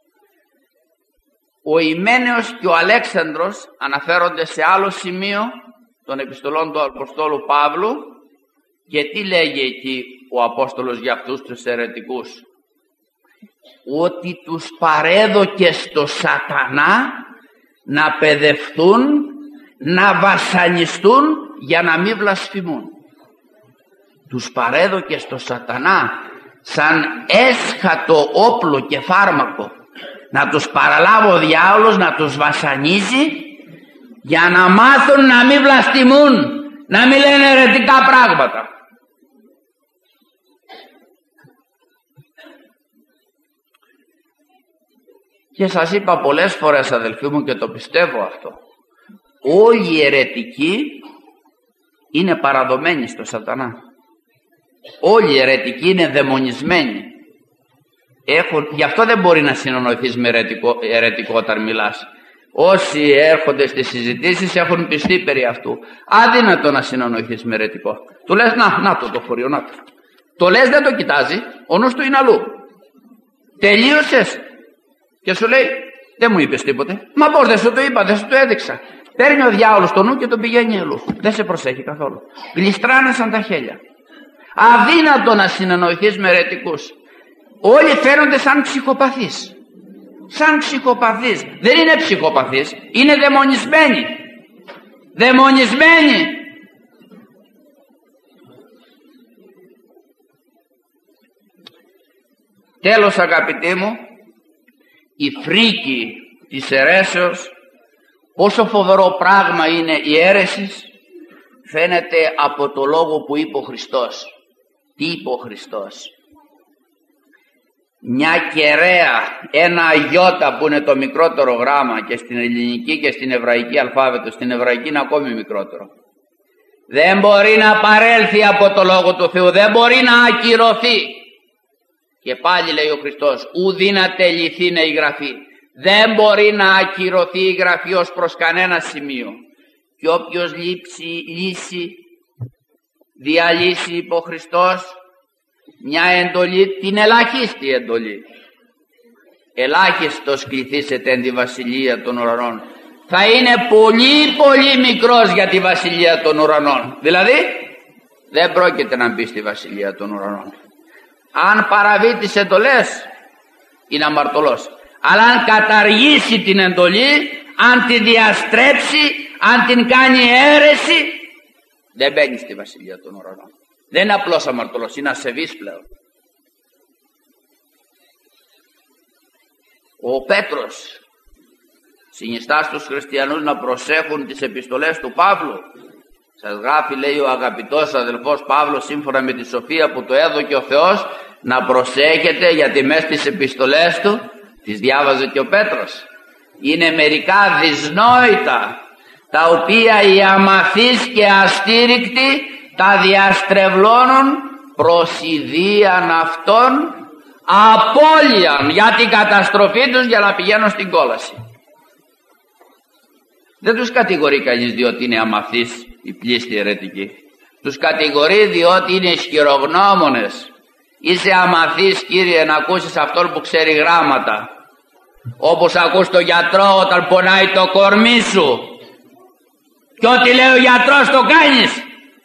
Ο Ιμέναιος και ο Αλέξανδρος αναφέρονται σε άλλο σημείο των επιστολών του Αποστόλου Παύλου. Και τι λέγει εκεί ο Απόστολος για αυτούς τους αιρετικούς? Ότι τους παρέδωκε στο σατανά να παιδευτούν, να βασανιστούν για να μην βλασφημούν. Τους παρέδωκε στο σατανά σαν έσχατο όπλο και φάρμακο, να τους παραλάβει ο διάολος, να τους βασανίζει για να μάθουν να μην βλαστημούν, να μην λένε αιρετικά πράγματα. Και σας είπα πολλές φορές, αδελφοί μου, και το πιστεύω αυτό, όλοι οι αιρετικοί είναι παραδομένοι στο σατανά. Όλοι οι αιρετικοί είναι δαιμονισμένοι. Γι' αυτό δεν μπορεί να συνεννοηθείς με αιρετικό όταν μιλάς. Όσοι έρχονται στις συζητήσεις έχουν πιστεί περί αυτού. Αδύνατο να συνεννοηθείς με αιρετικό. Του λες να το φορείο, να το. Το λες, δεν το κοιτάζει, ο νους του είναι αλλού. Τελείωσες? Και σου λέει, δεν μου είπες τίποτε. Μα πώς δεν σου το είπα, δεν σου το έδειξα. Παίρνει ο διάολος το νου και τον πηγαίνει αλλού. Δεν σε προσέχει καθόλου. Γλιστράνε σαν τα χέλια. Αδύνατο να συνεννοηθείς με αιρετικούς. Όλοι φαίνονται σαν ψυχοπαθείς. Σαν ψυχοπαθείς. Δεν είναι ψυχοπαθείς, είναι δαιμονισμένοι. Δαιμονισμένοι. Τέλος, αγαπητοί μου, η φρίκη της αιρέσεως, πόσο φοβερό πράγμα είναι η αίρεση, φαίνεται από το λόγο που είπε ο Χριστός. Τι είπε ο Χριστός? Μια κεραία, ένα αγιώτα που είναι το μικρότερο γράμμα και στην ελληνική και στην εβραϊκή αλφάβητο, στην εβραϊκή είναι ακόμη μικρότερο, δεν μπορεί να παρέλθει από το λόγο του Θεού, δεν μπορεί να ακυρωθεί. Και πάλι λέει ο Χριστός, ουδή να τελειθεί η γραφή. Δεν μπορεί να ακυρωθεί η γραφή ως προς κανένα σημείο. Και όποιος διαλύσει, είπε ο Χριστός, μια εντολή, την ελάχιστη εντολή. Ελάχιστος κληθήσετε εν τη βασιλεία των ουρανών. Θα είναι πολύ πολύ μικρός για τη βασιλεία των ουρανών. Δηλαδή δεν πρόκειται να μπει στη βασιλεία των ουρανών. Αν παραβεί τις εντολές είναι αμαρτωλός. Αλλά αν καταργήσει την εντολή, αν τη διαστρέψει, αν την κάνει αίρεση, δεν μπαίνει στη βασιλεία των ουρανών. Δεν είναι απλώς αμαρτωλός, είναι ασεβής πλέον. Ο Πέτρος συνιστά στους χριστιανούς να προσέχουν τις επιστολές του Παύλου. Σας γράφει, λέει, ο αγαπητός αδελφός Παύλος, σύμφωνα με τη σοφία που το έδωκε ο Θεός, να προσέχετε, γιατί μέσα στις επιστολές του, τις διάβαζε και ο Πέτρος, είναι μερικά δυσνόητα, τα οποία οι αμαθείς και αστήρικτοι τα διαστρεβλώνουν προς ιδίαν αυτών απώλειαν, για την καταστροφή τους, για να πηγαίνουν στην κόλαση. Δεν τους κατηγορεί κανείς διότι είναι αμαθείς οι πλήστοι αιρετικοί. Τους κατηγορεί διότι είναι ισχυρογνώμονες. Είσαι αμαθής, κύριε, να ακούσεις αυτόν που ξέρει γράμματα. Όπως ακούς τον γιατρό όταν πονάει το κορμί σου. Και ό,τι λέει ο γιατρός το κάνεις.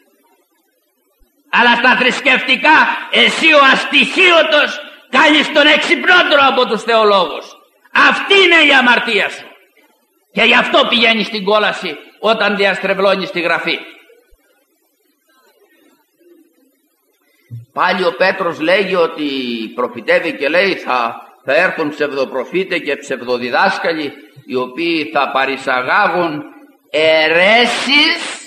Αλλά στα θρησκευτικά εσύ ο αστοιχίωτος κάνεις τον εξυπνότερο από τους θεολόγους. Αυτή είναι η αμαρτία σου. Και γι' αυτό πηγαίνεις στην κόλαση όταν διαστρεβλώνεις τη γραφή. Πάλι ο Πέτρος λέγει ότι προφητεύει και λέει θα έρθουν ψευδοπροφήτες και ψευδοδιδάσκαλοι, οι οποίοι θα παρεισαγάγουν αιρέσεις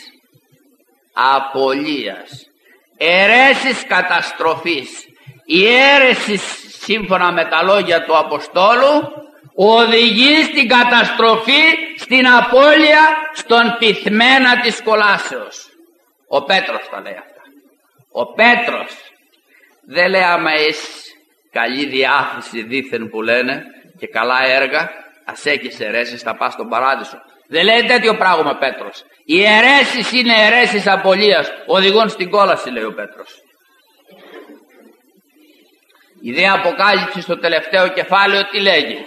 απολίας, αιρέσεις καταστροφής. Η αίρεση, σύμφωνα με τα λόγια του Αποστόλου, οδηγεί στην καταστροφή, στην απώλεια, στον πυθμένα της κολάσεως. Ο Πέτρος τα λέει αυτά. Ο Πέτρος δεν λέει άμα έχεις καλή διάθεση δήθεν που λένε και καλά έργα, ας έχεις αιρέσεις, θα πας στον παράδεισο. Δεν λέει τέτοιο πράγμα ο Πέτρος. Οι αιρέσεις είναι αιρέσεις απολίας, οδηγούν στην κόλαση, λέει ο Πέτρος. Η δε Αποκάλυψη στο τελευταίο κεφάλαιο τι λέγει?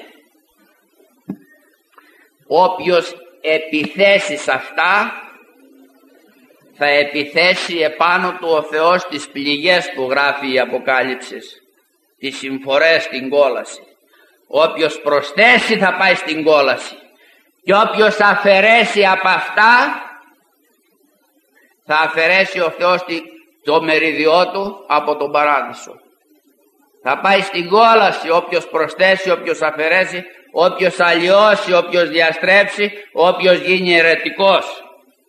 Όποιος επιθέσει σε αυτά, θα επιθέσει επάνω του ο Θεός τις πληγές που γράφει η Αποκάλυψη, τις συμφορές στην κόλαση. Όποιος προσθέσει θα πάει στην κόλαση και όποιος αφαιρέσει από αυτά, θα αφαιρέσει ο Θεός το μεριδιό του από τον παράδεισο. Θα πάει στην κόλαση όποιος προσθέσει, όποιος αφαιρέσει, όποιος αλλοιώσει, όποιος διαστρέψει, όποιος γίνει αιρετικός.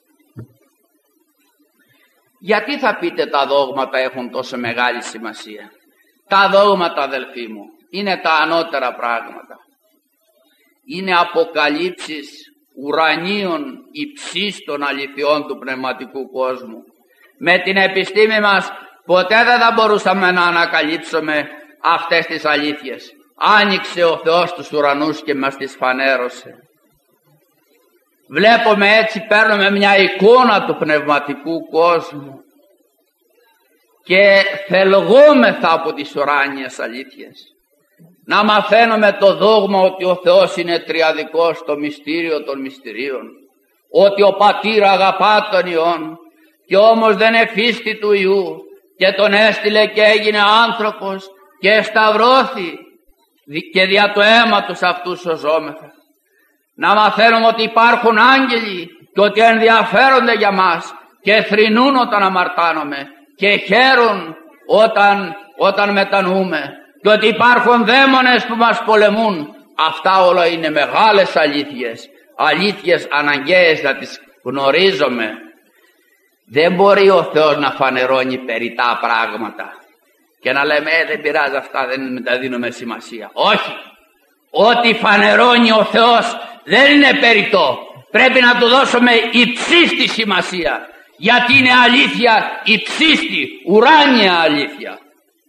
Γιατί θα πείτε τα δόγματα έχουν τόσο μεγάλη σημασία? Τα δόγματα, αδελφοί μου, είναι τα ανώτερα πράγματα. Είναι αποκαλύψεις ουρανίων υψίστων αληθιών του πνευματικού κόσμου. Με την επιστήμη μας ποτέ δεν θα μπορούσαμε να ανακαλύψουμε αυτές τις αλήθειες. Άνοιξε ο Θεός τους ουρανούς και μας τις φανέρωσε. Βλέπουμε έτσι, παίρνουμε μια εικόνα του πνευματικού κόσμου και θελγόμεθα από τις ουράνιες αλήθειες. Να μαθαίνουμε το δόγμα ότι ο Θεός είναι τριαδικός στο μυστήριο των μυστηρίων, ότι ο Πατήρ αγαπά τον Υιόν και όμως δεν εφίστη του Υιού και τον έστειλε και έγινε άνθρωπος και σταυρώθη και δια το αίμα τους αυτούς σωζόμεθα. Να μαθαίνουμε ότι υπάρχουν άγγελοι και ότι ενδιαφέρονται για μας και θρηνούν όταν αμαρτάνομαι και χαίρουν όταν μετανοούμε και ότι υπάρχουν δαίμονες που μας πολεμούν. Αυτά όλα είναι μεγάλες αλήθειες, αλήθειες αναγκαίες να τις γνωρίζουμε. Δεν μπορεί ο Θεός να φανερώνει περιττά πράγματα και να λέμε δεν πειράζει, αυτά δεν τα δίνουμε σημασία. Όχι, ό,τι φανερώνει ο Θεός δεν είναι περιττό, πρέπει να του δώσουμε υψίστη σημασία, γιατί είναι αλήθεια υψίστη, ουράνια αλήθεια.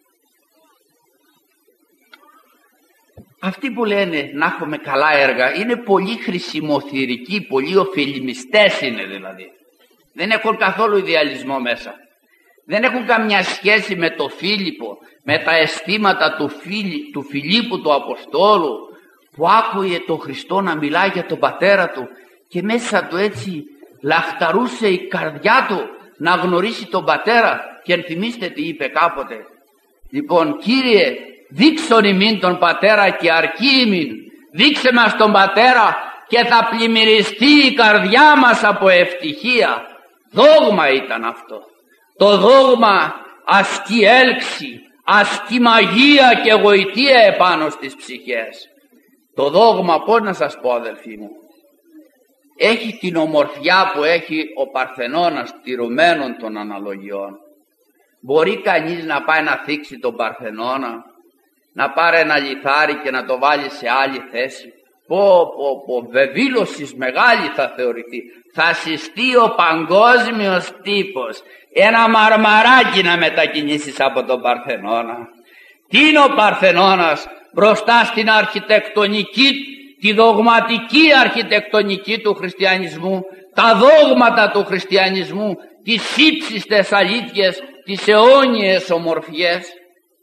Αυτοί που λένε να έχουμε καλά έργα είναι πολύ χρησιμοθυρικοί, πολύ ωφελημιστές είναι δηλαδή. Δεν έχουν καθόλου ιδεαλισμό μέσα. Δεν έχουν καμιά σχέση με το Φίλιππο, με τα αισθήματα του Φιλίππου του Αποστόλου, που άκουγε τον Χριστό να μιλάει για τον πατέρα του και μέσα του έτσι λαχταρούσε η καρδιά του να γνωρίσει τον πατέρα. Και ενθυμίστε τι είπε κάποτε? Λοιπόν, Κύριε, δείξον ημίν τον πατέρα και αρκεί ημίν. Δείξε μας τον πατέρα και θα πλημμυριστεί η καρδιά μας από ευτυχία. Δόγμα ήταν αυτό. Το δόγμα ασκεί έλξη, ασκεί μαγεία και γοητεία επάνω στις ψυχές. Το δόγμα, πώς να σας πω αδελφοί μου, έχει την ομορφιά που έχει ο Παρθενώνας τηρουμένων των αναλογιών. Μπορεί κανείς να πάει να θίξει τον Παρθενώνα, να πάρει ένα λιθάρι και να το βάλει σε άλλη θέση? Βεβήλωσης μεγάλη θα θεωρηθεί. Θα συστεί ο παγκόσμιος τύπος ένα μαρμαράκι να μετακινήσεις από τον Παρθενώνα. Τι είναι ο Παρθενώνας μπροστά στην αρχιτεκτονική, τη δογματική αρχιτεκτονική του χριστιανισμού, τα δόγματα του χριστιανισμού, τις ύψιστες αλήθειες, τις αιώνιες ομορφιές?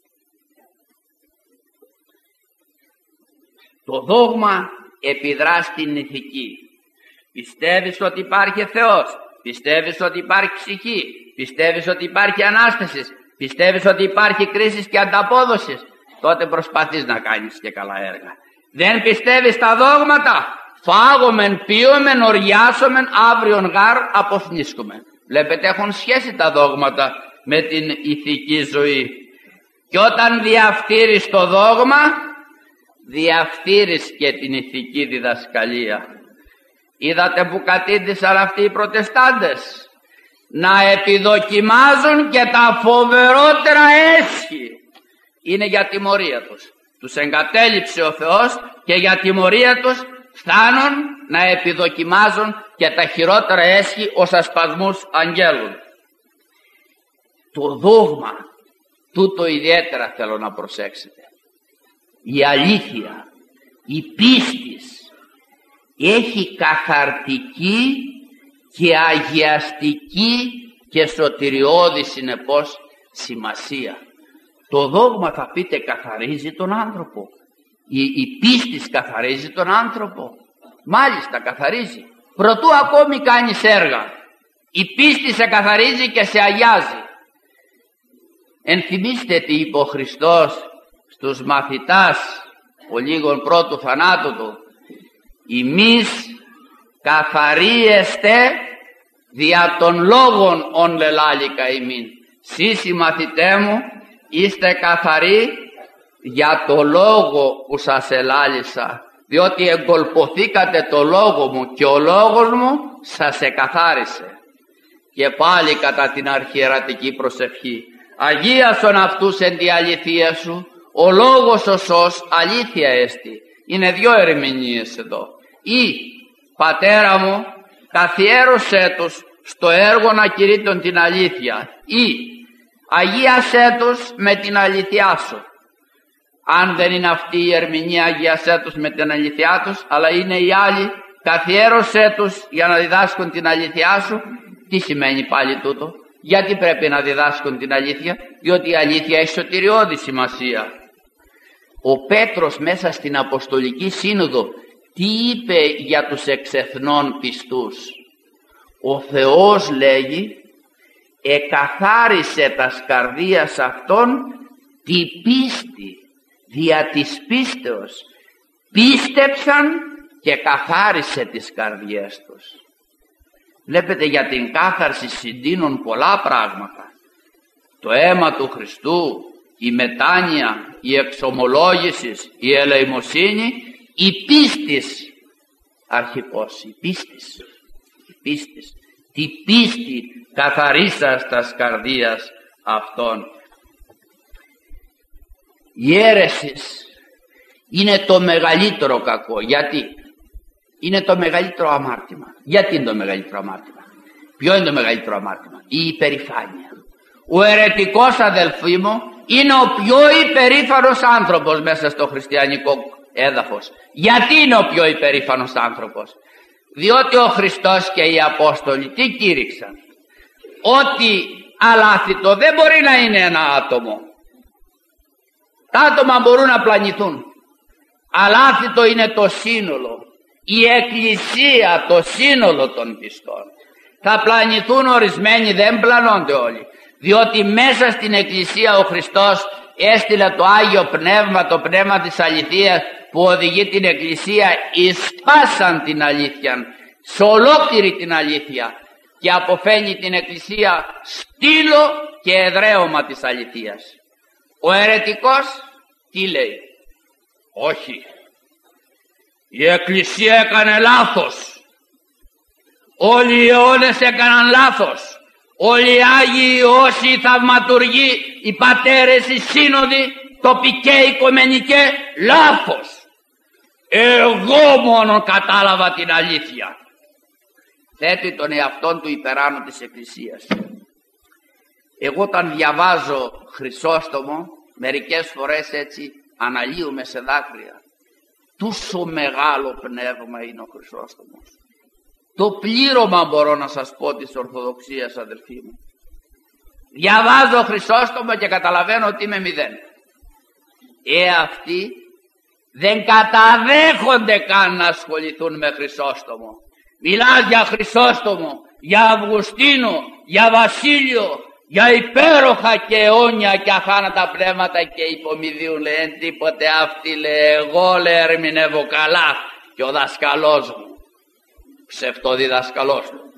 Το δόγμα επιδρά στην ηθική. Πιστεύεις ότι υπάρχει Θεός, πιστεύεις ότι υπάρχει ψυχή, πιστεύεις ότι υπάρχει Ανάσταση, πιστεύεις ότι υπάρχει κρίση και ανταπόδοση, τότε προσπαθείς να κάνεις και καλά έργα. Δεν πιστεύεις τα δόγματα? Φάγομεν, πίωμεν, οργιάσομεν, αύριον γάρ αποθνίσκομεν. Βλέπετε, έχουν σχέση τα δόγματα με την ηθική ζωή. Και όταν διαφθείρεις το δόγμα, διαφθείρεις και την ηθική διδασκαλία. Είδατε που κατήντησαν αυτοί οι προτεστάντες? Να επιδοκιμάζουν και τα φοβερότερα έσχη. Είναι για τιμωρία τους. Τους εγκατέλειψε ο Θεός και για τιμωρία τους φτάνουν να επιδοκιμάζουν και τα χειρότερα έσχη ως ασπασμούς αγγέλων. Το δόγμα, τούτο ιδιαίτερα θέλω να προσέξετε. Η αλήθεια, η πίστης έχει καθαρτική και αγιαστική και σωτηριώδη συνεπώς σημασία. Το δόγμα, θα πείτε, καθαρίζει τον άνθρωπο. Η πίστης καθαρίζει τον άνθρωπο. Μάλιστα καθαρίζει. Προτού ακόμη κάνεις έργα, η πίστη σε καθαρίζει και σε αγιάζει. Ενθυμίστε τι είπε ο Χριστός στους μαθητάς ο λίγων πρώτου θανάτου του. Ημείς καθαρίζεστε δια των λόγων ον λελάληκα ημίν. Σεις οι μαθητέ μου είστε καθαροί για το λόγο που σας ελάλησα, διότι εγκολποθήκατε το λόγο μου και ο λόγος μου σας εκαθάρισε. Και πάλι κατά την αρχιερατική προσευχή, αγίασον αυτούς εν τη αληθεία σου, ο λόγος ο σως αλήθεια έστι. Είναι δύο ερμηνείες εδώ. Ή Πατέρα μου, καθιέρωσέ τους στο έργο να κηρύττουν την αλήθεια, ή αγίασέ τους με την αληθειά σου. Αν δεν είναι αυτή η ερμηνεία, αγίασέ τους με την αληθειά τους, αλλά είναι η άλλη, καθιέρωσέ τους για να διδάσκουν την αληθειά σου. Τι σημαίνει πάλι τούτο? Γιατί πρέπει να διδάσκουν την αλήθεια? Διότι η αλήθεια έχει σωτηριώδη σημασία. Ο Πέτρος μέσα στην Αποστολική Σύνοδο τι είπε για τους εξεθνών πιστούς? Ο Θεός, λέγει, εκαθάρισε τας καρδίας αυτών τη πίστη, δια της πίστεως πίστεψαν και καθάρισε τις καρδιές τους. Βλέπετε, για την κάθαρση συντείνουν πολλά πράγματα. Το αίμα του Χριστού, η μετάνοια, η εξομολόγηση, η ελεημοσύνη, η πίστης αρχικώς, η πίστης. Τη πίστη καθαρίσας τας καρδίας αυτών. Η αίρεση είναι το μεγαλύτερο κακό. Γιατί? Είναι το μεγαλύτερο αμάρτημα. Γιατί είναι το μεγαλύτερο αμάρτημα? Ποιο είναι το μεγαλύτερο αμάρτημα? Η υπερηφάνεια. Ο αιρετικός, αδελφοί μου, είναι ο πιο υπερήφανος άνθρωπος μέσα στο χριστιανικό έδαφος. Γιατί είναι ο πιο υπερήφανος άνθρωπος? Διότι ο Χριστός και οι Απόστολοι τι κήρυξαν? Ότι αλάθητο δεν μπορεί να είναι ένα άτομο. Τα άτομα μπορούν να πλανηθούν. Αλάθητο είναι το σύνολο. Η Εκκλησία, το σύνολο των πιστών. Θα πλανηθούν ορισμένοι, δεν πλανώνται όλοι. Διότι μέσα στην Εκκλησία ο Χριστός έστειλε το Άγιο Πνεύμα, το Πνεύμα της αληθείας, που οδηγεί την Εκκλησία εις πάσαν την αλήθεια, σε ολόκληρη την αλήθεια, και αποφαίνει την Εκκλησία στήλο και εδραίωμα της αληθείας. Ο αιρετικός τι λέει? Όχι, η Εκκλησία έκανε λάθος, όλοι οι αιώνες έκαναν λάθος, όλοι οι Άγιοι, όσοι οι θαυματουργοί, οι πατέρες, οι σύνοδοι, τοπικέ, οικουμενικέ, λάθος. Εγώ μόνο κατάλαβα την αλήθεια. Θέτει τον εαυτόν του υπεράνω της Εκκλησίας. Εγώ όταν διαβάζω Χρυσόστομο, μερικές φορές έτσι αναλύουμε σε δάκρυα. Τόσο μεγάλο πνεύμα είναι ο Χρυσόστομος. Το πλήρωμα, μπορώ να σας πω, της Ορθοδοξίας, αδελφοί μου. Διαβάζω Χρυσόστομο και καταλαβαίνω ότι είμαι μηδέν. Αυτοί δεν καταδέχονται καν να ασχοληθούν με Χρυσόστομο. Μιλάς για Χρυσόστομο, για Αυγουστίνο, για Βασίλειο, για υπέροχα και αιώνια και αχάνατα πνεύματα, και υπομειδίουν, λέει, τίποτε αυτοί, λέει, εγώ, λέει, ερμηνεύω καλά και ο δασκαλός μου, ψευτοδιδασκαλός του,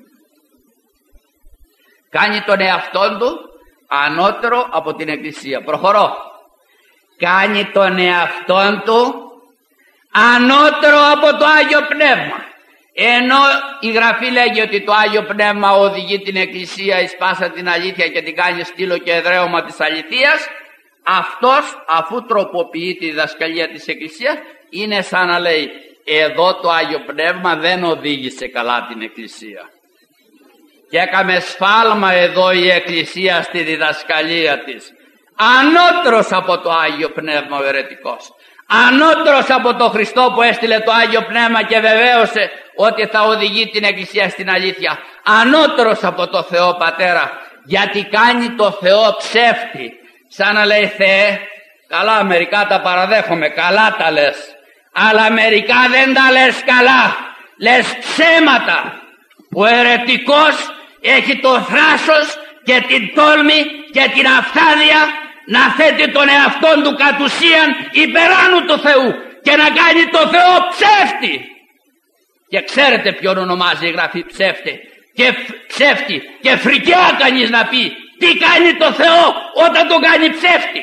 κάνει τον εαυτόν του ανώτερο από την Εκκλησία. Προχωρώ. Κάνει τον εαυτόν του ανώτερο από το Άγιο Πνεύμα. Ενώ η Γραφή λέγει ότι το Άγιο Πνεύμα οδηγεί την Εκκλησία εις πάσα την αλήθεια και την κάνει στήλο και εδραίωμα της αληθείας, αυτός, αφού τροποποιεί τη διδασκαλία της Εκκλησίας, είναι σαν να λέει, εδώ το Άγιο Πνεύμα δεν οδήγησε καλά την Εκκλησία. και έκαμε σφάλμα εδώ η Εκκλησία στη διδασκαλία της. Ανώτερος από το Άγιο Πνεύμα ο αιρετικός, ανώτερος από το Χριστό που έστειλε το Άγιο Πνεύμα και βεβαίωσε ότι θα οδηγεί την Εκκλησία στην αλήθεια, ανώτερος από το Θεό Πατέρα, γιατί κάνει το Θεό ψεύτη. Σαν να λέει, Θεέ, καλά μερικά τα παραδέχομαι, καλά τα λες, αλλά μερικά δεν τα λες καλά, λες ψέματα. Ο αιρετικός έχει το θράσος και την τόλμη και την αυθάδεια να θέτει τον εαυτόν του κατ' ουσίαν υπεράνω του Θεού και να κάνει το Θεό ψεύτη. Και ξέρετε ποιον ονομάζει η Γραφή ψεύτη και φρικιά κανείς να πει τι κάνει το Θεό όταν τον κάνει ψεύτη.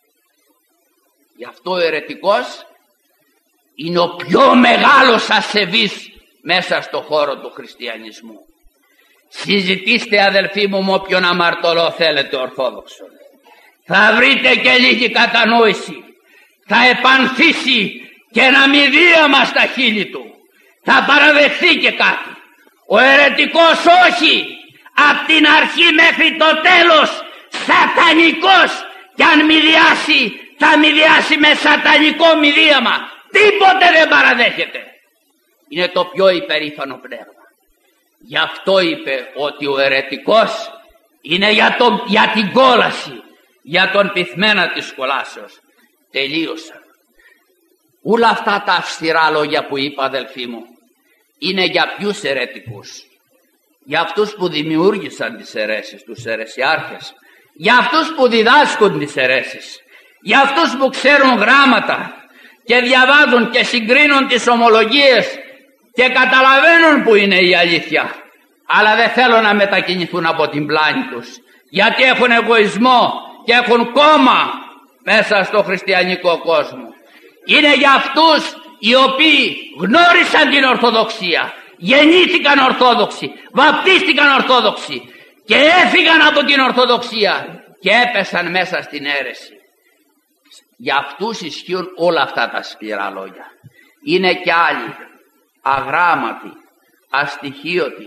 Γι' αυτό ο αιρετικός είναι ο πιο μεγάλος ασεβής μέσα στο χώρο του χριστιανισμού. Συζητήστε αδελφοί μου με όποιον αμαρτωλό θέλετε ορθόδοξο. Θα βρείτε και λίγη κατανόηση. Θα επανθήσει και ένα μηδίαμα στα χείλη του. Θα παραδεχθεί και κάτι. Ο αιρετικός όχι. Απ' την αρχή μέχρι το τέλος σατανικός. Κι αν μηδιάσει θα μηδιάσει με σατανικό μηδίαμα. Τίποτε δεν παραδέχεται. Είναι το πιο υπερήφανο πνεύμα. Γι' αυτό είπε ότι ο αιρετικός είναι για την κόλαση, για τον πυθμένα της κολάσεως. Τελείωσα. Όλα αυτά τα αυστηρά λόγια που είπα αδελφοί μου είναι για ποιους αιρετικούς? Για αυτούς που δημιούργησαν τις αιρέσεις, τους αιρεσιάρχες, για αυτούς που διδάσκουν τις αιρέσεις, για αυτούς που ξέρουν γράμματα και διαβάζουν και συγκρίνουν τις ομολογίες και καταλαβαίνουν που είναι η αλήθεια, αλλά δεν θέλουν να μετακινηθούν από την πλάνη τους, γιατί έχουν εγωισμό και έχουν κόμμα μέσα στο χριστιανικό κόσμο. Είναι για αυτούς οι οποίοι γνώρισαν την Ορθοδοξία, γεννήθηκαν Ορθόδοξοι, βαπτίστηκαν Ορθόδοξοι και έφυγαν από την Ορθοδοξία και έπεσαν μέσα στην αίρεση. Για αυτούς ισχύουν όλα αυτά τα σκληρά λόγια. Είναι κι άλλοι αγράμματοι, αστοιχείωτοι,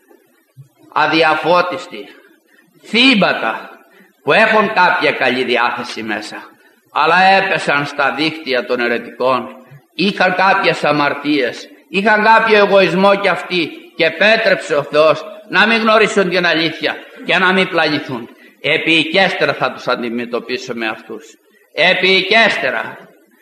αδιαφώτιστοι, θύμπατα που έχουν κάποια καλή διάθεση μέσα, αλλά έπεσαν στα δίχτυα των αιρετικών, είχαν κάποιες αμαρτίες, είχαν κάποιο εγωισμό κι αυτοί και επέτρεψε ο Θεός να μην γνωρίσουν την αλήθεια και να μην πλανηθούν. Επιικέστερα θα τους αντιμετωπίσουμε αυτούς. Επιικέστερα.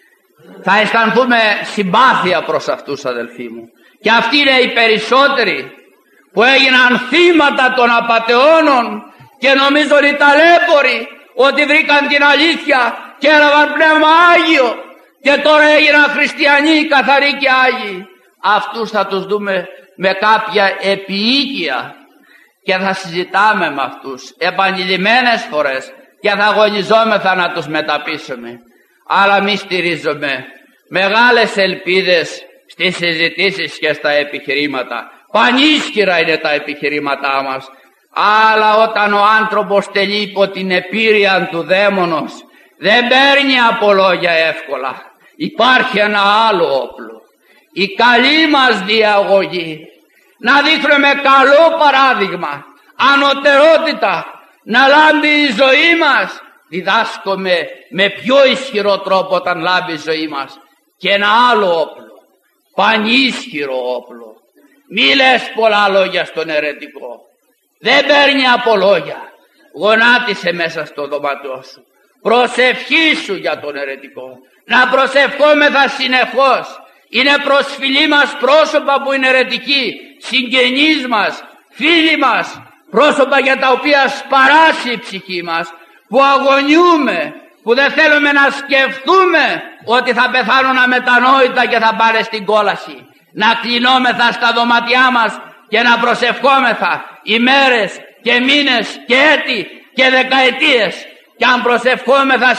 Θα αισθανθούμε συμπάθεια προς αυτούς αδελφοί μου. Και αυτοί είναι οι περισσότεροι που έγιναν θύματα των απατεώνων και νομίζουν οι ταλέποροι ότι βρήκαν την αλήθεια και έλαβαν πνεύμα Άγιο και τώρα έγιναν χριστιανοί καθαροί και Άγιοι. Αυτούς θα τους δούμε με κάποια επιοίκεια και θα συζητάμε με αυτούς επανειλημμένες φορές και θα αγωνιζόμεθα να τους μεταπίσουμε. Αλλά μη στηρίζουμε μεγάλες ελπίδες στις συζητήσεις και στα επιχειρήματα. Πανίσχυρα είναι τα επιχειρήματά μας, αλλά όταν ο άνθρωπος τελεί υπό την επίρρεια του δαίμονος δεν παίρνει από λόγια εύκολα. Υπάρχει ένα άλλο όπλο, η καλή μας διαγωγή, να δείχνουμε καλό παράδειγμα, ανωτερότητα, να λάμπει η ζωή μας. Διδάσκουμε με πιο ισχυρό τρόπο όταν λάμπει η ζωή μας. Και ένα άλλο όπλο, πανίσχυρο όπλο. Μη λες πολλά λόγια στον αιρετικό. Δεν παίρνει από λόγια. Γονάτισε μέσα στο δωμάτιό σου. Προσευχήσου για τον αιρετικό. Να προσευχόμεθα συνεχώς. Είναι προσφυλή μας πρόσωπα που είναι αιρετικοί, συγγενείς μας, φίλοι μας, πρόσωπα για τα οποία σπαράσει η ψυχή μας, που αγωνιούμε, που δεν θέλουμε να σκεφτούμε ότι θα πεθάνουν αμετανόητα και θα πάνε στην κόλαση. Να κλεινόμεθα στα δωμάτια μας και να προσευχόμεθα ημέρες και μήνες και έτη και δεκαετίες. Και αν προσευχόμεθα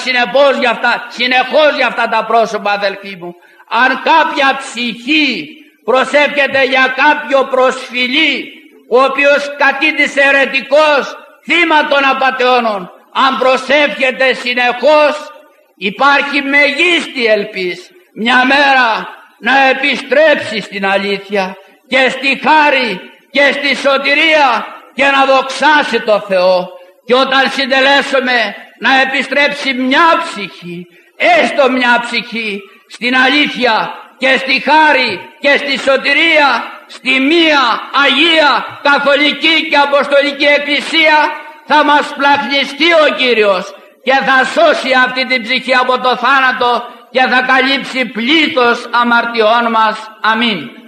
συνεχώς για αυτά τα πρόσωπα αδελφοί μου, αν κάποια ψυχή προσεύχεται για κάποιο προσφυλή, ο οποίος κατήτησε αιρετικός, θύμα των απατεώνων, αν προσεύχεται συνεχώς, υπάρχει μεγίστη ελπίς μια μέρα να επιστρέψει στην αλήθεια και στη χάρη και στη σωτηρία και να δοξάσει το Θεό. Και όταν συντελέσουμε να επιστρέψει μια ψυχή, έστω μια ψυχή, στην αλήθεια και στη χάρη και στη σωτηρία, στη μία Αγία Καθολική και Αποστολική Εκκλησία, θα μας πλαχνιστεί ο Κύριος και θα σώσει αυτή την ψυχή από το θάνατο και θα καλύψει πλήθος αμαρτιών μας. Αμήν.